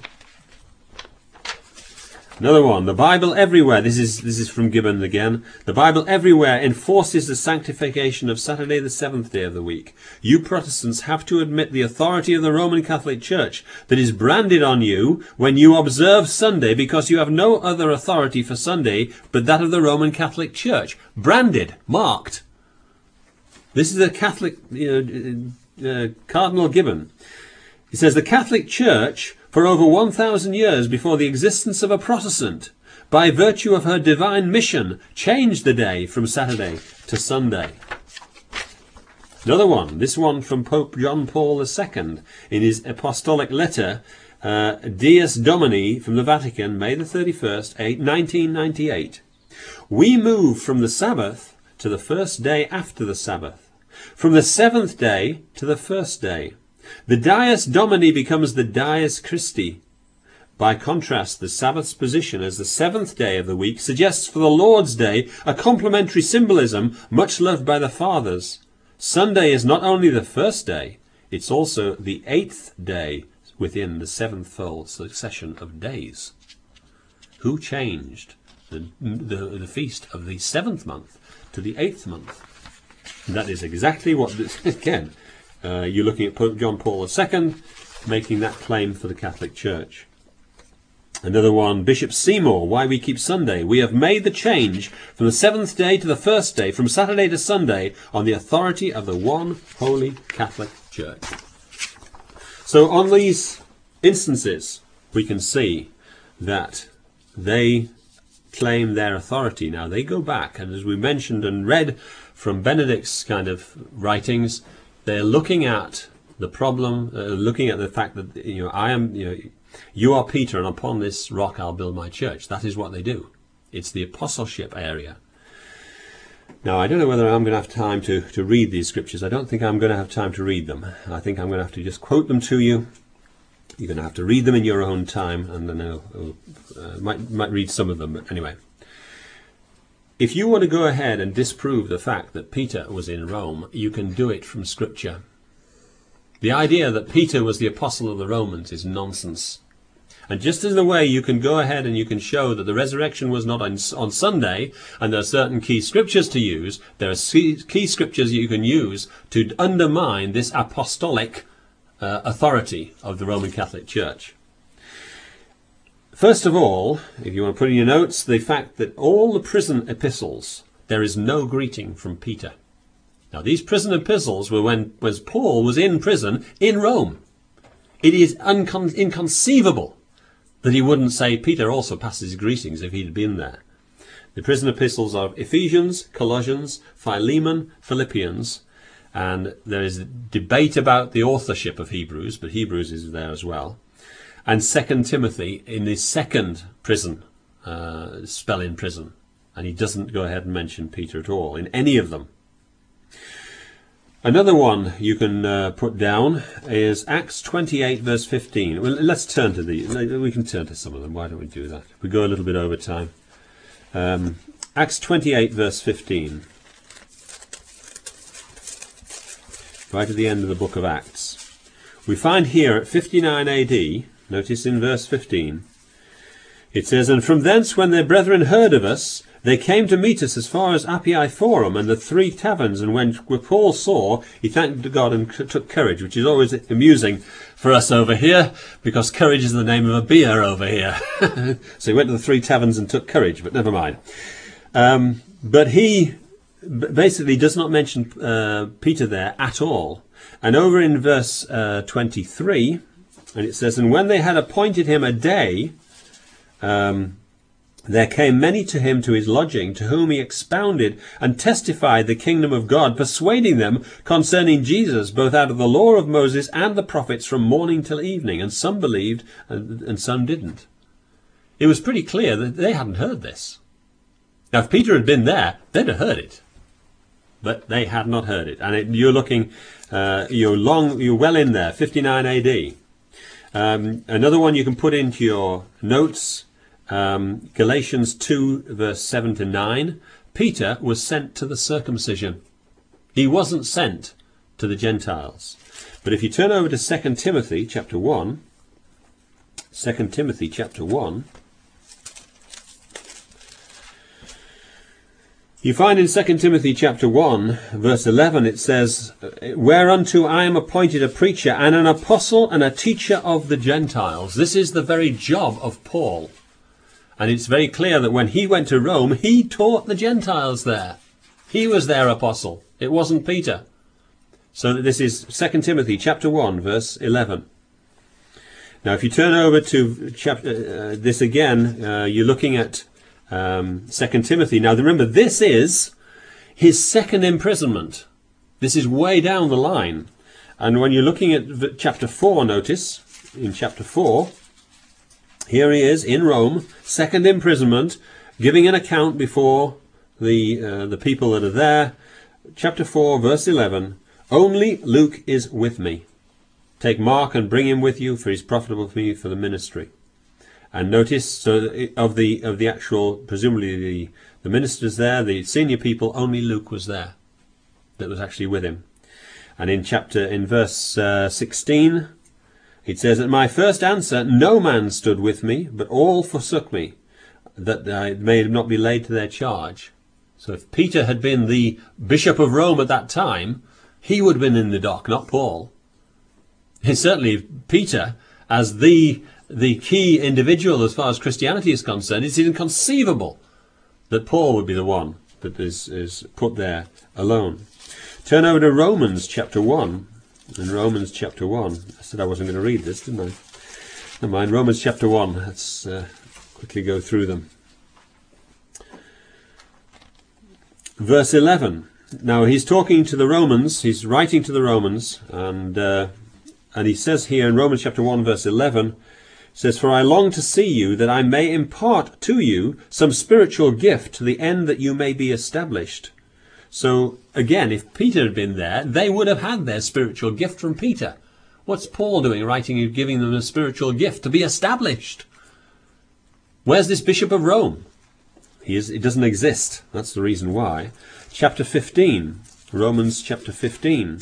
Another one, "The Bible everywhere," this is this is from Gibbon again, "the Bible everywhere enforces the sanctification of Saturday the seventh day of the week. You Protestants have to admit the authority of the Roman Catholic Church that is branded on you when you observe Sunday, because you have no other authority for Sunday but that of the Roman Catholic Church." Branded, marked. This is a Catholic, you know, uh, Cardinal Gibbon. He says, "The Catholic Church, for over one thousand years before the existence of a Protestant, by virtue of her divine mission, changed the day from Saturday to Sunday." Another one, this one from Pope John Paul the Second, in his apostolic letter, uh, Dies Domini, from the Vatican, May the thirty-first, nineteen ninety-eight. "We move from the Sabbath to the first day after the Sabbath, from the seventh day to the first day. The Dies Domini becomes the Dies Christi. By contrast, the Sabbath's position as the seventh day of the week suggests for the Lord's Day a complementary symbolism much loved by the fathers. Sunday is not only the first day, it's also the eighth day within the sevenfold succession of days. Who changed the, the, the feast of the seventh month to the eighth month? And that is exactly what, this, again, uh, you're looking at Pope John Paul the Second making that claim for the Catholic Church. Another one, Bishop Seymour, Why We Keep Sunday. We have made the change from the seventh day to the first day, from Saturday to Sunday, on the authority of the one holy Catholic Church. So on these instances, we can see that they claim their authority. Now, they go back, and as we mentioned and read from Benedict's kind of writings, they're looking at the problem, uh, looking at the fact that, you know, I am, you know, you are Peter, and upon this rock I'll build my church. That is what they do. It's the apostleship area. Now, I don't know whether I'm going to have time to, to read these scriptures. I don't think I'm going to have time to read them. I think I'm going to have to just quote them to you. You're going to have to read them in your own time, and then I'll, I'll uh, might, might read some of them. But anyway, if you want to go ahead and disprove the fact that Peter was in Rome, you can do it from Scripture. The idea that Peter was the apostle of the Romans is nonsense. And just as the way you can go ahead and you can show that the resurrection was not on, on Sunday, and there are certain key scriptures to use, there are key scriptures you can use to undermine this apostolic uh, authority of the Roman Catholic Church. First of all, if you want to put in your notes, the fact that all the prison epistles, there is no greeting from Peter. Now, these prison epistles were when, when Paul was in prison in Rome. It is uncon- inconceivable that he wouldn't say Peter also passes his greetings if he'd been there. The prison epistles are Ephesians, Colossians, Philemon, Philippians, and there is debate about the authorship of Hebrews, but Hebrews is there as well. And Second Timothy in the second prison, uh, spell in prison, and he doesn't go ahead and mention Peter at all in any of them. Another one you can uh, put down is Acts twenty-eight verse fifteen. Well, let's turn to these. We can turn to some of them. Why don't we do that? We go a little bit over time. Um, Acts twenty-eight verse fifteen. Right at the end of the book of Acts. We find here at fifty-nine A D, notice in verse fifteen, it says, And from thence when their brethren heard of us, they came to meet us as far as Appii Forum and the three taverns, and when Paul saw, he thanked God and c- took courage, which is always amusing for us over here, because courage is the name of a beer over here. So he went to the three taverns and took courage, but never mind. Um, but he b- basically does not mention uh, Peter there at all. And over in verse uh, twenty-three, and it says, And when they had appointed him a day, um, there came many to him to his lodging, to whom he expounded and testified the kingdom of God, persuading them concerning Jesus, both out of the law of Moses and the prophets, from morning till evening. And some believed, and, and some didn't. It was pretty clear that they hadn't heard this. Now, if Peter had been there, they'd have heard it. But they had not heard it. And it, you're looking, uh, you're long, you're well in there, fifty-nine A D. Um, another one you can put into your notes, Um, Galatians two verse seven to nine. Peter was sent to the circumcision. He wasn't sent to the Gentiles. But if you turn over to Second Timothy chapter one, Second Timothy chapter one, you find in Second Timothy chapter one verse eleven, it says, Whereunto I am appointed a preacher and an apostle and a teacher of the Gentiles. This is the very job of Paul. And it's very clear that when he went to Rome, he taught the Gentiles there. He was their apostle. It wasn't Peter. So this is Second Timothy chapter one, verse eleven. Now, if you turn over to chapter uh, this again, uh, you're looking at um, Second Timothy. Now, remember, this is his second imprisonment. This is way down the line. And when you're looking at chapter four, notice, in chapter four, here he is in Rome, second imprisonment, giving an account before the uh, the people that are there. Chapter four, verse eleven, Only Luke is with me. Take Mark and bring him with you, for he's profitable for you for the ministry. And notice, so of the of the actual, presumably the, the ministers there, the senior people, only Luke was there, that was actually with him. And in chapter, in verse uh, sixteen, it says, "At my first answer, no man stood with me, but all forsook me, that I may not be laid to their charge." So if Peter had been the Bishop of Rome at that time, he would have been in the dock, not Paul. And certainly Peter, as the the key individual as far as Christianity is concerned, it's inconceivable that Paul would be the one that is, is put there alone. Turn over to Romans chapter one. In Romans chapter one. I said I wasn't going to read this, didn't I? Never mind. Romans chapter one. Let's uh, quickly go through them. Verse eleven. Now he's talking to the Romans. He's writing to the Romans. And, uh, and he says here in Romans chapter one verse eleven, says, "For I long to see you, that I may impart to you some spiritual gift, to the end that you may be established." So, again, if Peter had been there, they would have had their spiritual gift from Peter. What's Paul doing, writing and giving them a spiritual gift? To be established. Where's this Bishop of Rome? He is, it doesn't exist. That's the reason why. Chapter fifteen. Romans chapter fifteen.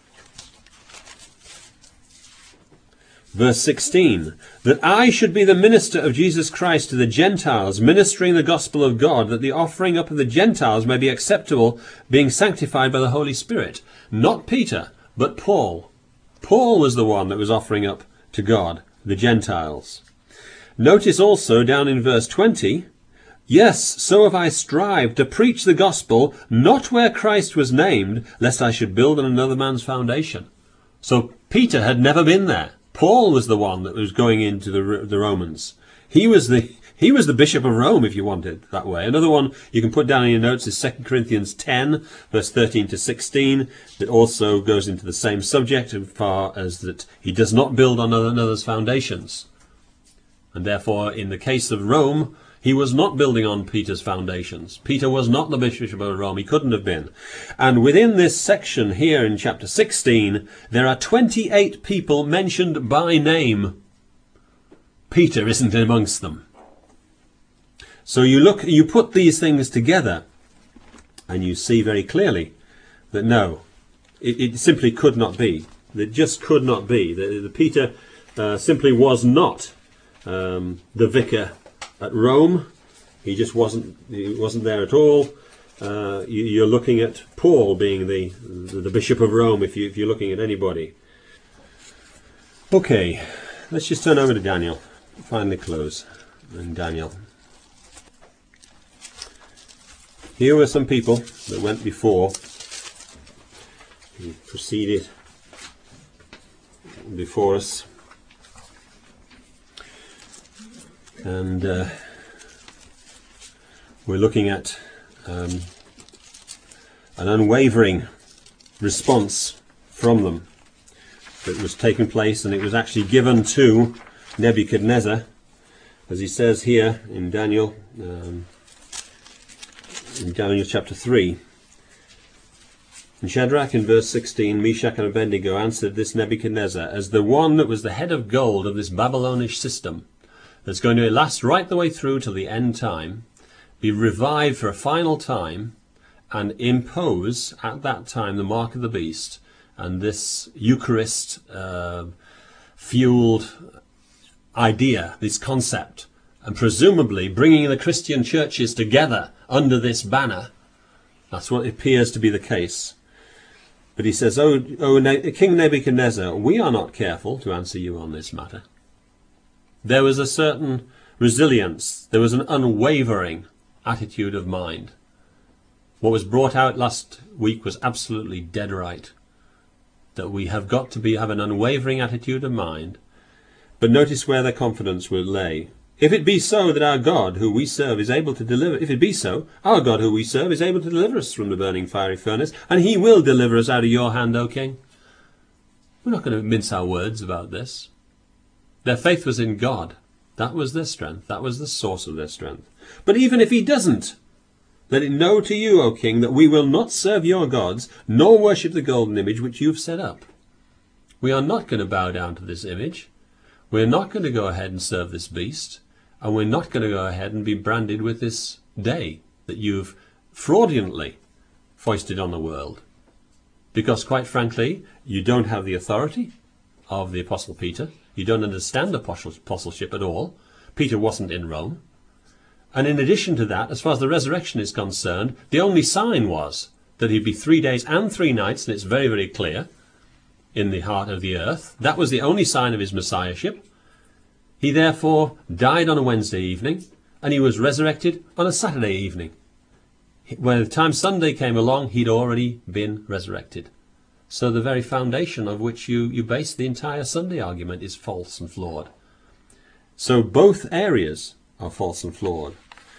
Verse sixteen, "That I should be the minister of Jesus Christ to the Gentiles, ministering the gospel of God, that the offering up of the Gentiles may be acceptable, being sanctified by the Holy Spirit." Not Peter, but Paul. Paul was the one that was offering up to God the Gentiles. Notice also down in verse twenty, "Yes, so have I strived to preach the gospel, not where Christ was named, lest I should build on another man's foundation." So Peter had never been there. Paul was the one that was going into the the Romans. He was the he was the Bishop of Rome, if you want it that way. Another one you can put down in your notes is Second Corinthians ten, verse thirteen to sixteen. That also goes into the same subject as far as that he does not build on another's foundations. And therefore, in the case of Rome, he was not building on Peter's foundations. Peter was not the Bishop of Rome. He couldn't have been. And within this section here in chapter sixteen, there are twenty-eight people mentioned by name. Peter isn't amongst them. So you look, you put these things together, and you see very clearly that no, it, it simply could not be. It just could not be. The, the Peter uh, simply was not um, the vicar at Rome. He just wasn't he wasn't there at all. Uh, you, you're looking at Paul being the, the the Bishop of Rome if you if you're looking at anybody. Okay, let's just turn over to Daniel. Finally close in Daniel. Here were some people that went before, who proceeded before us. And uh, we're looking at um, an unwavering response from them that was taking place, and it was actually given to Nebuchadnezzar, as he says here in Daniel, um, in Daniel chapter three. And Shadrach in verse sixteen, Meshach and Abednego answered this Nebuchadnezzar as the one that was the head of gold of this Babylonish system, that's going to last right the way through till the end time, be revived for a final time, and impose at that time the mark of the beast and this Eucharist uh, fueled idea, this concept, and presumably bringing the Christian churches together under this banner. That's what appears to be the case. But he says, "O, o ne- King Nebuchadnezzar, we are not careful to answer you on this matter." There was a certain resilience. There was an unwavering attitude of mind. What was brought out last week was absolutely dead right. That we have got to be have an unwavering attitude of mind. But notice where their confidence will lay. If it be so that our God, who we serve, is able to deliver, if it be so, our God, who we serve, is able to deliver us from the burning fiery furnace, and he will deliver us out of your hand, O king. We're not going to mince our words about this. Their faith was in God. That was their strength. That was the source of their strength. But even if he doesn't, let it know to you, O king, that we will not serve your gods, nor worship the golden image which you've set up. We are not going to bow down to this image. We're not going to go ahead and serve this beast. And we're not going to go ahead and be branded with this day that you've fraudulently foisted on the world. Because quite frankly, you don't have the authority of the Apostle Peter. You don't understand apostleship at all. Peter wasn't in Rome. And in addition to that, as far as the resurrection is concerned, the only sign was that he'd be three days and three nights, and it's very, very clear, in the heart of the earth. That was the only sign of his messiahship. He therefore died on a Wednesday evening, and he was resurrected on a Saturday evening. By the time Sunday came along, he'd already been resurrected. So the very foundation of which you, you base the entire Sunday argument is false and flawed. So both areas are false and flawed.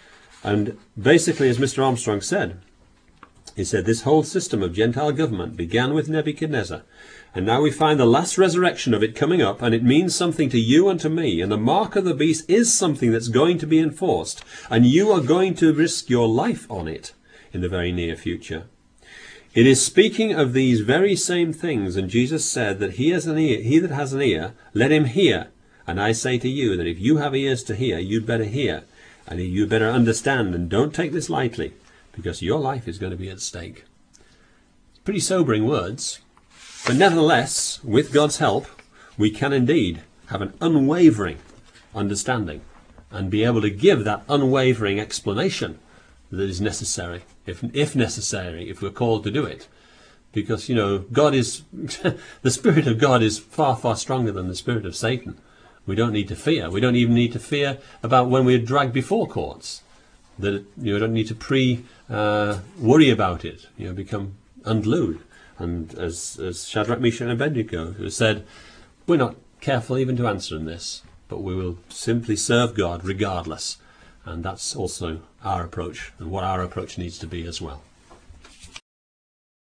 And basically, as Mister Armstrong said, he said this whole system of Gentile government began with Nebuchadnezzar, and now we find the last resurrection of it coming up, and it means something to you and to me, and the mark of the beast is something that's going to be enforced, and you are going to risk your life on it in the very near future. It is speaking of these very same things, and Jesus said that he has an ear, he that has an ear, let him hear. And I say to you that if you have ears to hear, you'd better hear, and you'd better understand, and don't take this lightly, because your life is going to be at stake. Pretty sobering words, but nevertheless, with God's help, we can indeed have an unwavering understanding and be able to give that unwavering explanation that is necessary, if if necessary, if we're called to do it. Because, you know, God is, the Spirit of God is far, far stronger than the spirit of Satan. We don't need to fear. We don't even need to fear about when we're dragged before courts. That, you know, don't need to pre uh, worry about it. You know, become unglued. And as, as Shadrach, Meshach, and Abednego said, we're not careful even to answer in this, but we will simply serve God regardless. And that's also our approach, and what our approach needs to be as well.